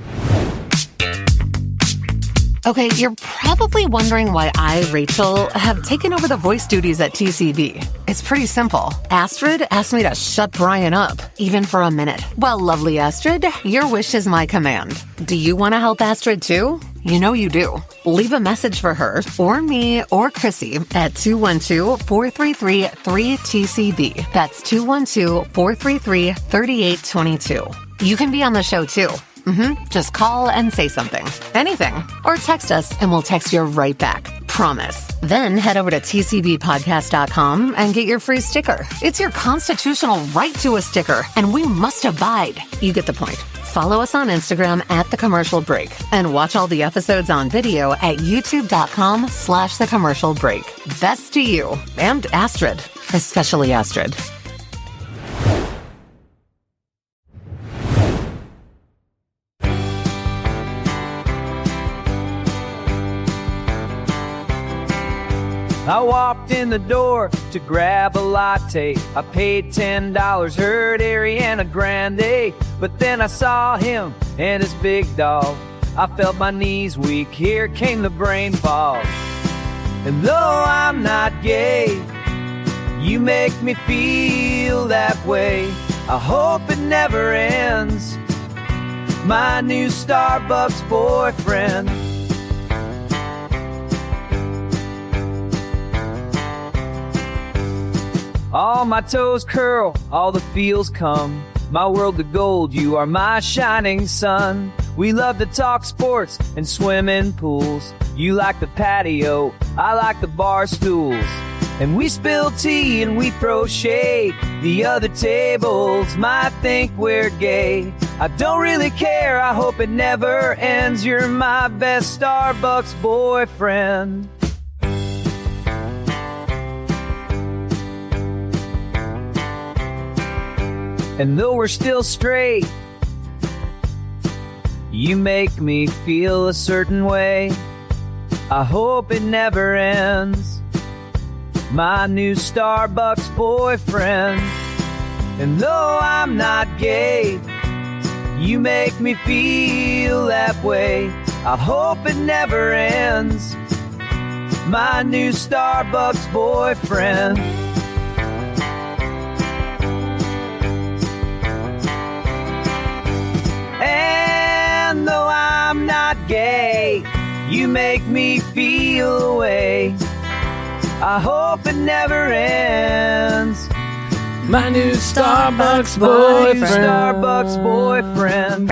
Okay, you're probably wondering why I, Rachel, have taken over the voice duties at T C B. It's pretty simple. Astrid asked me to shut Brian up, even for a minute. Well, lovely Astrid, your wish is my command. Do you want to help Astrid too? You know you do. Leave a message for her, or me, or Chrissy at two one two, four three three, three T C B. That's two one two, four three three, three eight two two. You can be on the show too. Mm-hmm. Just call and say something. Anything. Or text us and we'll text you right back. Promise. Then head over to T C B podcast dot com and get your free sticker. It's your constitutional right to a sticker, and we must abide. You get the point. Follow us on Instagram at The Commercial Break and watch all the episodes on video at youtube.com slash The Commercial Break. Best to you and Astrid, especially Astrid. I walked in the door to grab a latte. I paid ten dollars, heard Ariana Grande. But then I saw him and his big dog. I felt my knees weak, here came the brain fog. And though I'm not gay, you make me feel that way. I hope it never ends. My new Starbucks boyfriend. All my toes curl, all the feels come. My world of gold, you are my shining sun. We love to talk sports and swim in pools. You like the patio, I like the bar stools. And we spill tea and we throw shade. The other tables might think we're gay. I don't really care, I hope it never ends. You're my best Starbucks boyfriend. And though we're still straight, you make me feel a certain way. I hope it never ends. My new Starbucks boyfriend. And though I'm not gay, you make me feel that way. I hope it never ends. My new Starbucks boyfriend. And though I'm not gay, you make me feel a way. I hope it never ends. My new Starbucks boyfriend. Starbucks boyfriend.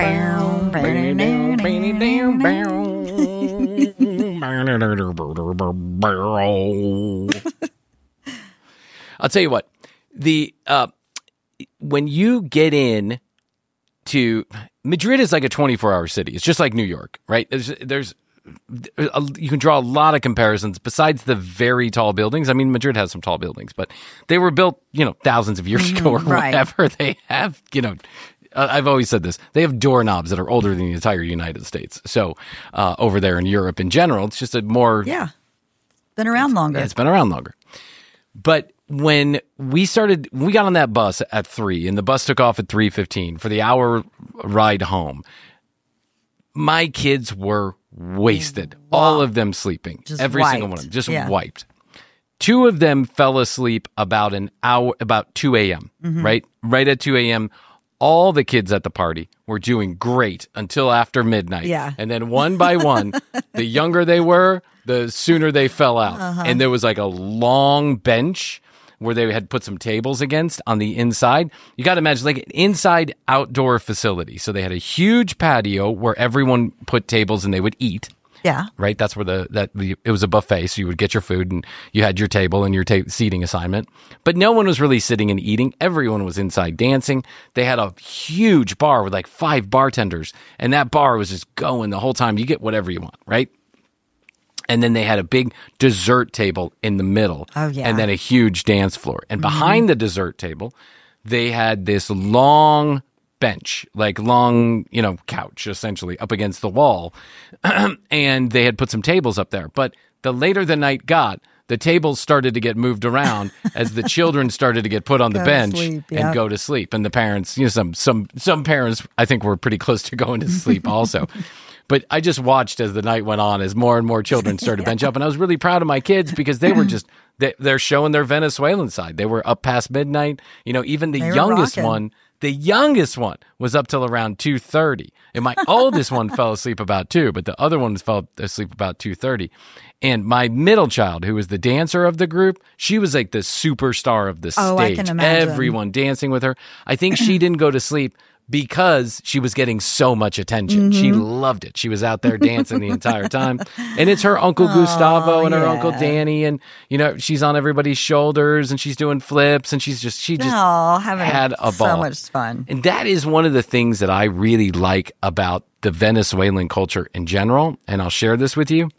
I'll tell you what. The uh, when you get in to Madrid is like a twenty-four hour city. It's just like New York, right? There's, there's a, you can draw a lot of comparisons besides the very tall buildings. I mean, Madrid has some tall buildings, but they were built, you know, thousands of years ago or right. whatever. They have, you know, uh, I've always said this. They have doorknobs that are older than the entire United States. So uh, over there in Europe in general, it's just a more... Yeah. Been around longer. Yeah, it's been around longer. But when we started, we got on that bus at three, and the bus took off at three fifteen for the hour ride home. My kids were wasted. Wow. All of them sleeping. Just Every wiped. single one of them. Just yeah. wiped. Two of them fell asleep about an hour, about two a.m., mm-hmm. right? Right at two a.m., all the kids at the party were doing great until after midnight. Yeah. And then one by one, the younger they were, the sooner they fell out. Uh-huh. And there was like a long bench where they had put some tables against on the inside. You got to imagine like an inside outdoor facility. So they had a huge patio where everyone put tables and they would eat. Yeah. Right. That's where the, that the, it was a buffet. So you would get your food and you had your table and your ta- seating assignment, but no one was really sitting and eating. Everyone was inside dancing. They had a huge bar with like five bartenders, and that bar was just going the whole time. You get whatever you want. Right. And then they had a big dessert table in the middle. Oh, yeah. And then a huge dance floor. And behind mm-hmm. the dessert table, they had this long bench, like long, you know, couch, essentially, up against the wall. And they had put some tables up there. But the later the night got, the tables started to get moved around as the children started to get put on the Go bench to sleep, and yep. go to sleep. And the parents, you know, some some some parents, I think, were pretty close to going to sleep also. But I just watched as the night went on, as more and more children started to bench up. And I was really proud of my kids because they were just, they, they're showing their Venezuelan side. They were up past midnight. You know, even the They were youngest rocking. one, the youngest one was up till around two thirty. And my oldest one fell asleep about two, but the other ones fell asleep about two thirty. And my middle child, who was the dancer of the group, she was like the superstar of the Oh, I stage. can imagine. Everyone dancing with her. I think she didn't go to sleep because she was getting so much attention. Mm-hmm. She loved it. She was out there dancing the entire time. And it's her Uncle Gustavo and her yeah. Uncle Danny. And, you know, she's on everybody's shoulders and she's doing flips and she's just, she just Oh, having had a so ball. much fun. And that is one of the things that I really like about the Venezuelan culture in general. And I'll share this with you.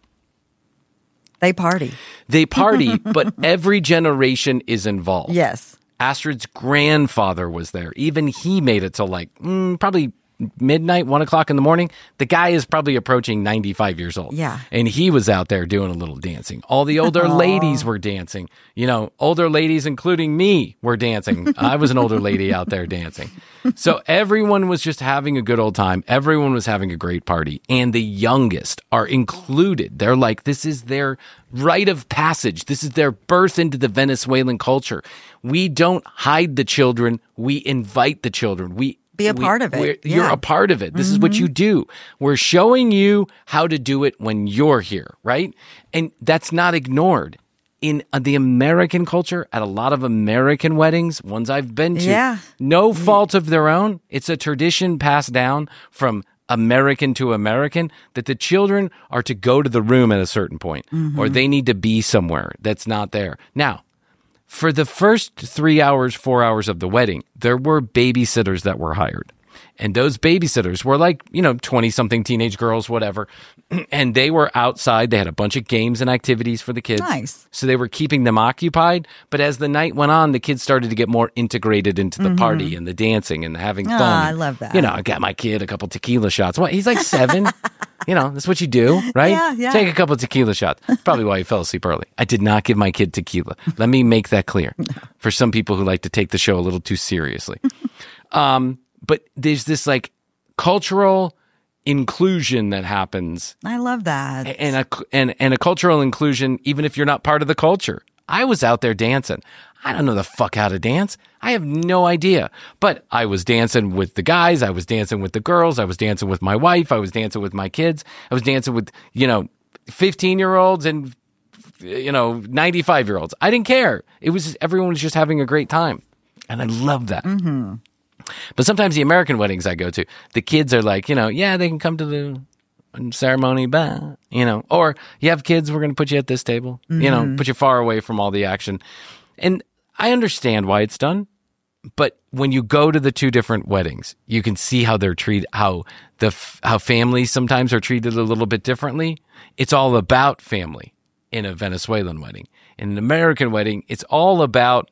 They party. They party, but every generation is involved. Yes. Astrid's grandfather was there. Even he made it to like mm, probably midnight, one o'clock in the morning, the guy is probably approaching ninety-five years old. Yeah. And he was out there doing a little dancing. All the older ladies were dancing. You know, older ladies, including me, were dancing. I was an older lady out there dancing. So everyone was just having a good old time. Everyone was having a great party. And the youngest are included. They're like, this is their rite of passage. This is their birth into the Venezuelan culture. We don't hide the children. We invite the children. We Be a we- part of it. we're- You're Yeah. a part of it. This is what you do. We're showing you how to do it when you're here, right? And that's not ignored. In uh, the American culture, at a lot of American weddings, ones I've been to, Yeah. no fault of their own. It's a tradition passed down from American to American that the children are to go to the room at a certain point, or they need to be somewhere that's not there. Now, for the first three hours, four hours of the wedding, there were babysitters that were hired. And those babysitters were like, you know, twenty-something teenage girls, whatever. And they were outside. They had a bunch of games and activities for the kids. Nice. So they were keeping them occupied. But as the night went on, the kids started to get more integrated into the party and the dancing and having fun. Ah, I And, love that. You know, I got my kid a couple tequila shots. What? He's like seven. You know, that's what you do, right? Yeah, yeah. Take a couple of tequila shots. Probably why he fell asleep early. I did not give my kid tequila. Let me make that clear for some people who like to take the show a little too seriously. Um, but there's this like cultural inclusion that happens, I love that. and a and and a cultural inclusion, even if you're not part of the culture. I was out there dancing. I don't know the fuck how to dance. I have no idea. But I was dancing with the guys. I was dancing with the girls. I was dancing with my wife. I was dancing with my kids. I was dancing with, you know, fifteen year olds and, you know, ninety-five year olds. I didn't care. It was just, everyone was just having a great time. And I love that. Mm-hmm. But sometimes the American weddings I go to, the kids are like, you know, yeah, they can come to the ceremony, but, you know, or you have kids, we're going to put you at this table, you know, put you far away from all the action. And I understand why it's done. But when you go to the two different weddings, you can see how they're treated, how the f- how families sometimes are treated a little bit differently. It's all about family in a Venezuelan wedding. In an American wedding, it's all about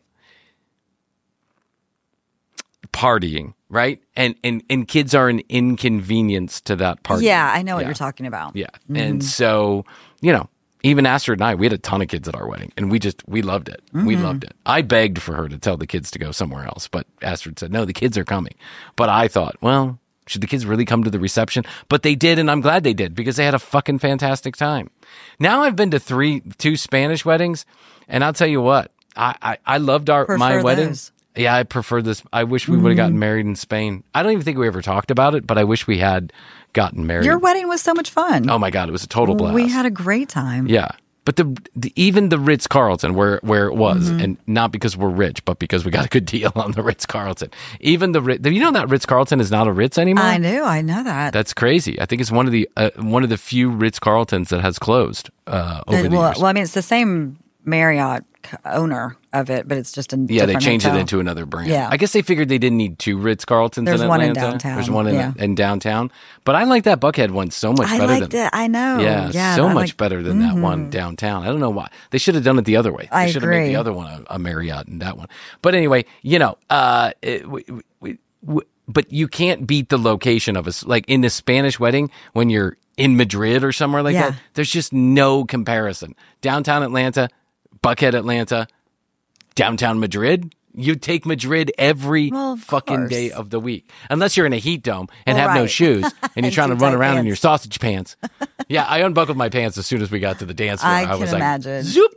partying, right? And and and kids are an inconvenience to that party. Yeah, I know what Yeah. you're talking about. Yeah. And so, you know, even Astrid and I, we had a ton of kids at our wedding, and we just, we loved it. We loved it. I begged for her to tell the kids to go somewhere else, but Astrid said, no, the kids are coming. But I thought, well, should the kids really come to the reception? But they did, and I'm glad they did, because they had a fucking fantastic time. Now I've been to three, two Spanish weddings, and I'll tell you what, I, I, I loved our, my Prefer wedding. those. Yeah, I prefer this. I wish we would have gotten married in Spain. I don't even think we ever talked about it, but I wish we had gotten married. Your wedding was so much fun. Oh my God, it was a total blast. We had a great time. Yeah. But the, the even the Ritz Carlton, where where it was, Mm-hmm. and not because we're rich, but because we got a good deal on the Ritz Carlton. Even the Ritz, you know that Ritz Carlton is not a Ritz anymore. I knew. I know that. That's crazy. I think it's one of the uh, one of the few Ritz Carltons that has closed uh, over That- the well, years. well, I mean, it's the same Marriott c- owner of it, but it's just a Yeah, they different changed hotel. it into another brand. Yeah. I guess they figured they didn't need two Ritz Carltons There's in one in Atlanta. downtown, There's one in, yeah. in downtown. But I like that Buckhead one so much I better liked than it. I know. Yeah, Yeah, so I much like- better than that one downtown. I don't know why. They should have done it the other way. They I should have made agree. the other one a, a Marriott and that one. But anyway, you know, uh, it, we, we, we, but you can't beat the location of us. Like in the Spanish wedding, when you're in Madrid or somewhere like Yeah. that, there's just no comparison. Downtown Atlanta, Buckhead Atlanta, downtown Madrid. You take Madrid every Well, of fucking course. day of the week, unless you're in a heat dome and Well, have no right. shoes and you're And trying to too run tight around in pants. your sausage pants. Yeah, I unbuckled my pants as soon as we got to the dance floor. I I, can was imagine. like, zoop.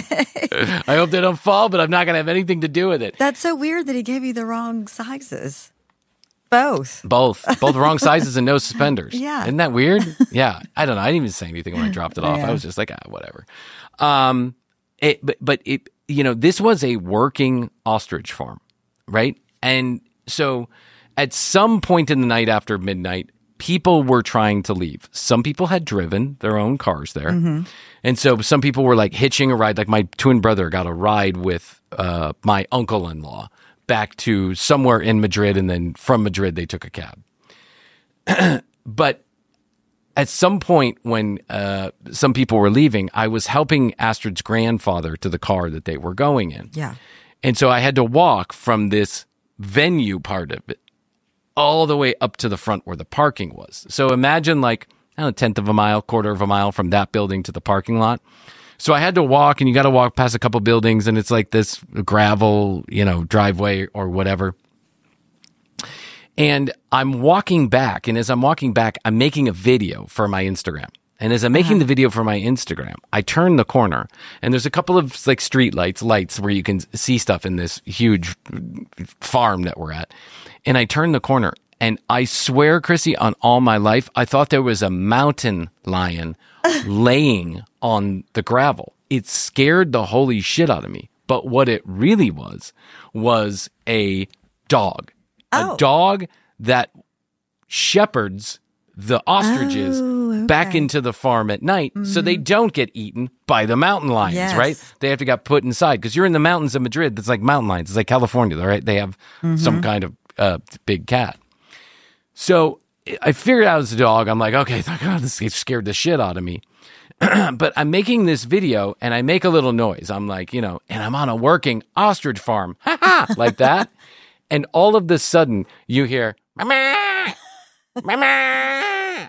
I hope they don't fall, but I'm not going to have anything to do with it. That's so weird that he gave you the wrong sizes. Both. Both, both wrong sizes and no suspenders. Yeah. Isn't that weird? Yeah. I don't know. I didn't even say anything when I dropped it off. Yeah. I was just like, ah, whatever. Um, it, but, but it, you know, this was a working ostrich farm, right? And so at some point in the night after midnight, people were trying to leave. Some people had driven their own cars there. Mm-hmm. And so some people were like hitching a ride. Like my twin brother got a ride with uh, my uncle-in-law back to somewhere in Madrid. And then from Madrid, they took a cab. But at some point when uh, some people were leaving, I was helping Astrid's grandfather to the car that they were going in. Yeah. And so I had to walk from this venue part of it all the way up to the front where the parking was. So imagine like I don't know, a tenth of a mile, quarter of a mile from that building to the parking lot. So I had to walk, and you got to walk past a couple buildings, and it's like this gravel, you know, driveway or whatever. And I'm walking back, and as I'm walking back, I'm making a video for my Instagram. And as I'm making uh-huh. the video for my Instagram, I turn the corner, and there's a couple of like street lights, lights where you can see stuff in this huge farm that we're at. And I turn the corner, and I swear, Chrissy, on all my life, I thought there was a mountain lion laying on the gravel. It scared the holy shit out of me. But what it really was, was a dog. Oh. A dog that shepherds the ostriches oh, okay. back into the farm at night mm-hmm. so they don't get eaten by the mountain lions, yes. right? They have to get put inside because you're in the mountains of Madrid. That's like mountain lions. It's like California, right? They have mm-hmm. some kind of uh, big cat. So I figured out as a dog. I'm like, okay, God, this scared the shit out of me. But I'm making this video and I make a little noise. I'm like, you know, and I'm on a working ostrich farm, ha ha, like that. And all of a sudden, you hear, mama, mama,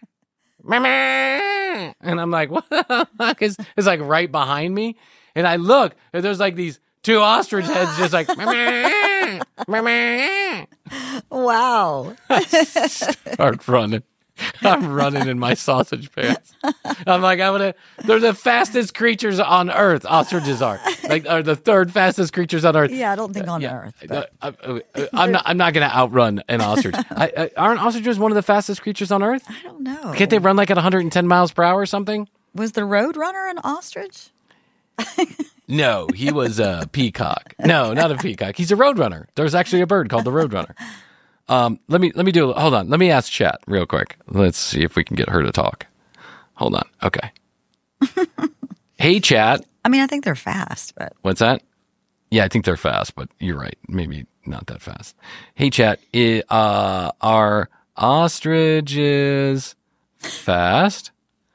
mama. And I'm like, what the fuck? It's, it's like right behind me. And I look, and there's like these two ostrich heads just like, mama, mama. Wow. Start running. I'm running in my sausage pants. I'm like, I'm gonna. They're the fastest creatures on Earth. Ostriches are like are the third fastest creatures on Earth. Yeah, I don't think on yeah. Earth. But. Uh, uh, uh, I'm not. I'm not gonna outrun an ostrich. I, I, aren't ostriches one of the fastest creatures on Earth? I don't know. Can't they run like at one hundred ten miles per hour or something? Was the Roadrunner an ostrich? No, he was a peacock. No, not a peacock. He's a roadrunner. There's actually a bird called the roadrunner. Um, let me let me do. Hold on. Let me ask chat real quick. Let's see if we can get her to talk. Hold on. Okay. Hey, chat. I mean, I think they're fast, but What's that? Yeah, I think they're fast, but you're right. Maybe not that fast. Hey, chat. I, uh, are ostriches fast?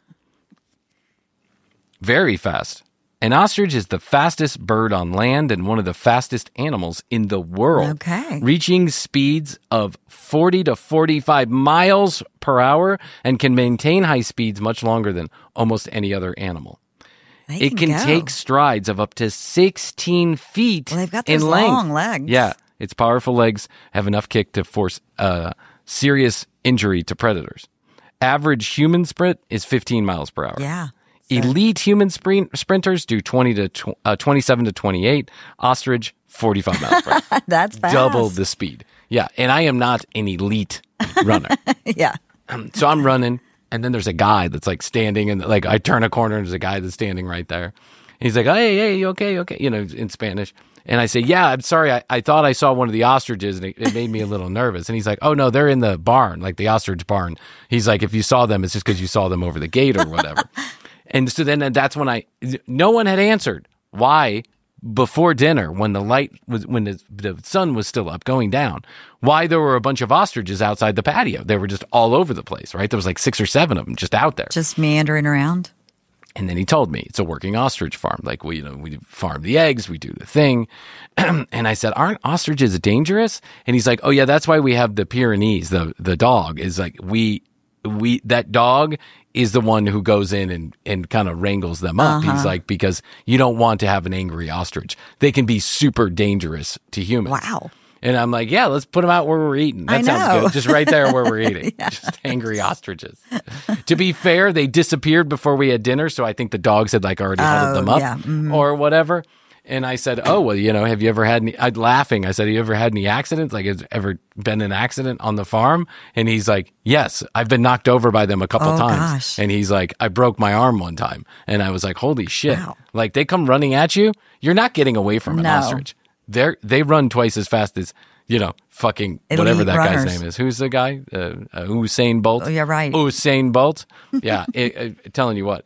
Very fast. An ostrich is the fastest bird on land and one of the fastest animals in the world. Okay. Reaching speeds of forty to forty-five miles per hour and can maintain high speeds much longer than almost any other animal. they It can go. take strides of up to sixteen feet Well, they've got in those length. long legs. Yeah. Its powerful legs have enough kick to force uh, serious injury to predators. Average human sprint is fifteen miles per hour. Yeah. Elite human sprint, sprinters do twenty to tw- uh, twenty-seven to twenty-eight. Ostrich, forty-five miles per hour. That's fast. Double the speed. Yeah, and I am not an elite runner. Yeah. So I'm running, and then there's a guy that's like standing, and like I turn a corner, and there's a guy that's standing right there. And he's like, hey, hey, you okay, okay, you know, in Spanish. And I say, yeah, I'm sorry, I, I thought I saw one of the ostriches, and it, it made me a little nervous. And he's like, oh, no, they're in the barn, like the ostrich barn. He's like, if you saw them, it's just because you saw them over the gate or whatever. And so then that's when I, no one had answered why before dinner, when the light was, when the, the sun was still up going down, why there were a bunch of ostriches outside the patio. They were just all over the place, right? There was like six or seven of them just out there. Just meandering around. And then he told me it's a working ostrich farm. Like we, you know, we farm the eggs, we do the thing. And I said, aren't ostriches dangerous? And he's like, oh yeah, that's why we have the Pyrenees. The, the dog is like, we, we, that dog is the one who goes in and, and kind of wrangles them up. Uh-huh. He's like, because you don't want to have an angry ostrich. They can be super dangerous to humans. Wow. And I'm like, yeah, let's put them out where we're eating. That I sounds know. good. Just right there where we're eating. Yeah. Just angry ostriches. To be fair, they disappeared before we had dinner. So I think the dogs had like already huddled Oh, them up yeah. Mhm. or whatever. And I said, oh, well, you know, have you ever had any, I'm laughing. I said, have you ever had any accidents? Like, has ever been an accident on the farm? And he's like, yes, I've been knocked over by them a couple Oh, times. gosh. And he's like, I broke my arm one time. And I was like, holy shit. Wow. Like, they come running at you. You're not getting away from an No. ostrich. They're, they run twice as fast as, you know, fucking Elite whatever that guy's runners. name is. Who's the guy? Uh, uh, Usain Bolt? Oh, yeah, right. Usain Bolt. Yeah. it, it, telling you what.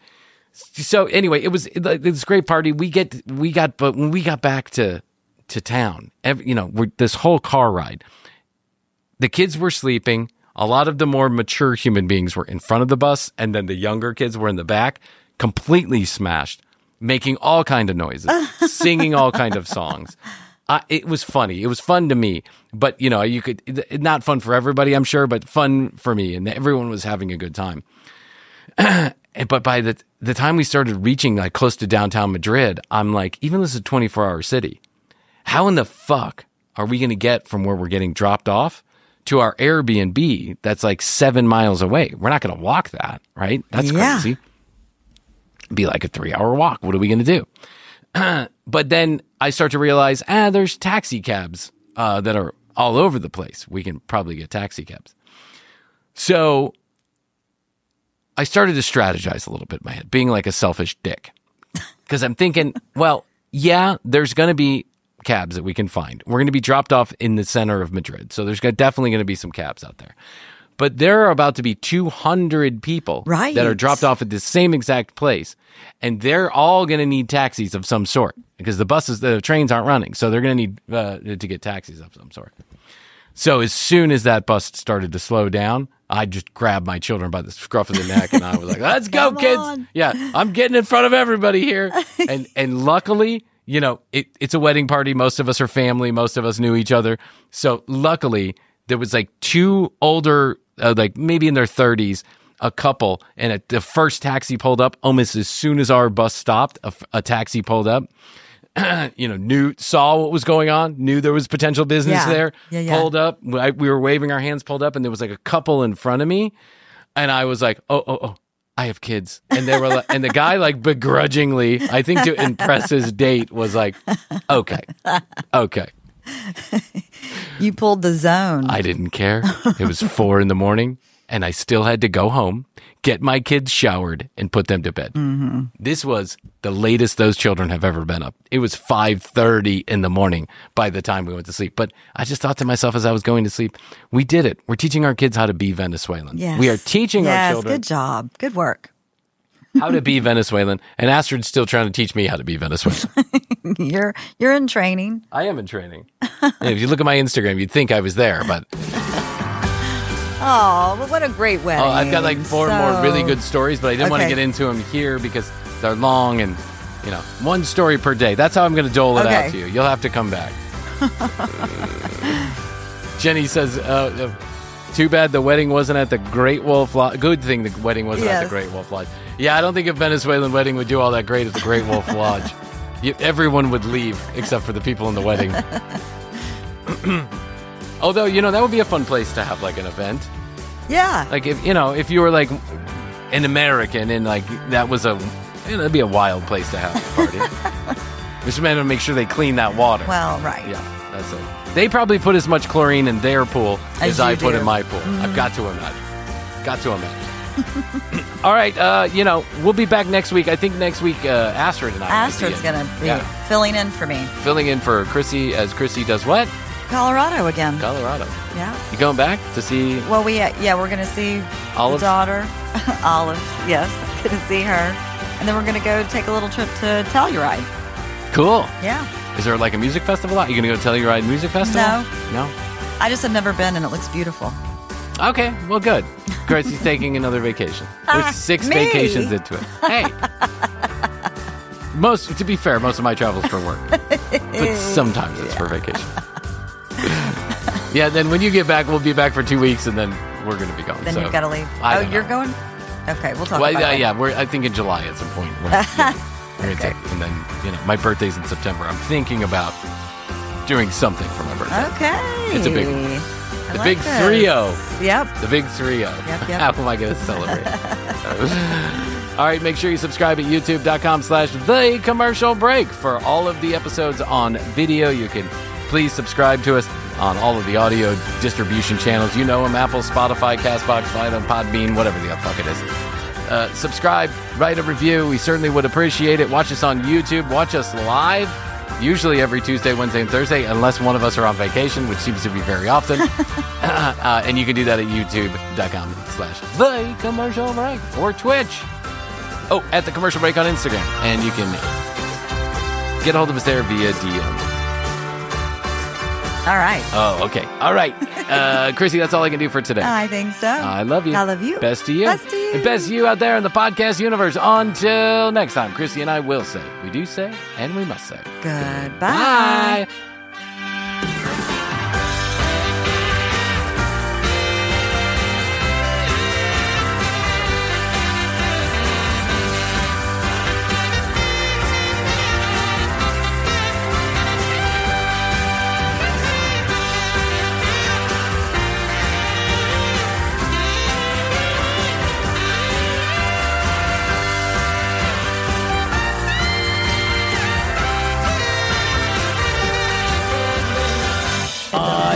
So anyway, it was it, it was a great party. We get we got but when we got back to to town, every, you know, we're, this whole car ride, the kids were sleeping. A lot of the more mature human beings were in front of the bus, and then the younger kids were in the back, completely smashed, making all kind of noises, singing all kind of songs. I, it was funny. It was fun to me, but you know, you could it, not fun for everybody, I'm sure, but fun for me, and everyone was having a good time. But by the the time we started reaching like close to downtown Madrid, I'm like, even though this is a twenty-four hour city, how in the fuck are we going to get from where we're getting dropped off to our Airbnb that's like seven miles away? We're not going to walk that, right? That's Yeah. crazy. It'd be like a three hour walk. What are we going to do? But then I start to realize, ah, there's taxi cabs uh, that are all over the place. We can probably get taxi cabs. So I started to strategize a little bit in my head, being like a selfish dick. Because I'm thinking, well, yeah, there's going to be cabs that we can find. We're going to be dropped off in the center of Madrid. So there's definitely going to be some cabs out there. But there are about to be two hundred people Right. that are dropped off at the same exact place. And they're all going to need taxis of some sort because the buses, the trains aren't running. So they're going to need uh, to get taxis of some sort. So as soon as that bus started to slow down, I just grabbed my children by the scruff of the neck and I was like, let's go, Come kids. on. Yeah, I'm getting in front of everybody here. And and luckily, you know, it, it's a wedding party. Most of us are family. Most of us knew each other. So luckily, there was like two older, uh, like maybe in their thirties, a couple. And at the first taxi pulled up, almost as soon as our bus stopped, a, a taxi pulled up. You know, knew, saw what was going on, knew there was potential business Yeah. there, Yeah, yeah. pulled up. I, we were waving our hands, pulled up, and there was like a couple in front of me. And I was like, oh, oh, oh, I have kids. And they were like, and the guy, like, begrudgingly, I think to impress his date, was like, okay, okay. You pulled the zone. I didn't care. It was four in the morning, and I still had to go home, get my kids showered, and put them to bed. Mm-hmm. This was the latest those children have ever been up. It was five thirty in the morning by the time we went to sleep. But I just thought to myself as I was going to sleep, we did it. We're teaching our kids how to be Venezuelan. Yes. We are teaching yes, our children Good job. Good work. how to be Venezuelan, and Astrid's still trying to teach me how to be Venezuelan. You're you're in training. I am in training. And if you look at my Instagram, you'd think I was there, but Oh, but what a great wedding. oh, I've got like four So- more really good stories, but I didn't want to Okay. get into them here because they're long and, you know, one story per day. That's how I'm going to dole it out Okay. to you. You'll have to come back. Jenny says, uh, uh, too bad the wedding wasn't at the Great Wolf Lodge. Good thing the wedding wasn't at the Yes. Great Wolf Lodge. Yeah, I don't think a Venezuelan wedding would do all that great at the Great Wolf Lodge. You, everyone would leave except for the people in the wedding. Although, you know, that would be a fun place to have like an event. Yeah. Like if you know, if you were like an American and like that was a, you know, that'd be a wild place to have a party. Just meant to make sure they clean that water. Well, right. Yeah, that's it. They probably put as much chlorine in their pool as, As I you put do. in my pool. I've got to imagine. Got to imagine. All right, uh, you know, we'll be back next week. I think next week, uh, Astrid and I. might be Astrid's in. going to be Yeah. filling in for me. Filling in for Chrissy as Chrissy does what? Colorado again. Colorado. Yeah. You going back to see Well, we uh, yeah, we're going to see Olive? the daughter, Olive. Yes, going to see her, and then we're going to go take a little trip to Telluride. Cool. Yeah. Is there like a music festival out? You going to go to Telluride Music Festival? No. No? I just have never been, and it looks beautiful. Okay, well, good. Chrissy's taking another vacation. There's Ah, six me? vacations into it. Hey. Most, to be fair, most of my travel's for work. But sometimes it's for vacation. Yeah, then when you get back, we'll be back for two weeks, and then we're going to be gone. Then so you've got to leave. I Oh, don't you're know. going? Okay, we'll talk Well, about uh, it. yeah, we're, I think in July at some point. We're, yeah, we're gonna Okay. take, and then, you know, my birthday's in September. I'm thinking about doing something for my birthday. Okay. It's a big one. I The like big this. three-oh. Yep. The big three oh. Yep, yep. How am I going to celebrate? All right, make sure you subscribe at youtube.com slash the commercial break for all of the episodes on video. You can please subscribe to us on all of the audio distribution channels. You know them, Apple, Spotify, CastBox, Vital, Podbean, whatever the fuck it is. Uh, subscribe, write a review. We certainly would appreciate it. Watch us on YouTube. Watch us live, usually every Tuesday, Wednesday, and Thursday, unless one of us are on vacation, which seems to be very often. uh, and you can do that at youtube.com slash the commercial break or Twitch. Oh, at the commercial break on Instagram. And you can get a hold of us there via D M. All right. Oh, okay. All right. Uh, Chrissy, that's all I can do for today. I think so. I love you. I love you. Best to you. Best to you. And best to you out there in the podcast universe. Until next time, Chrissy and I will say, we do say, and we must say. Goodbye. Bye.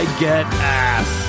I get ass.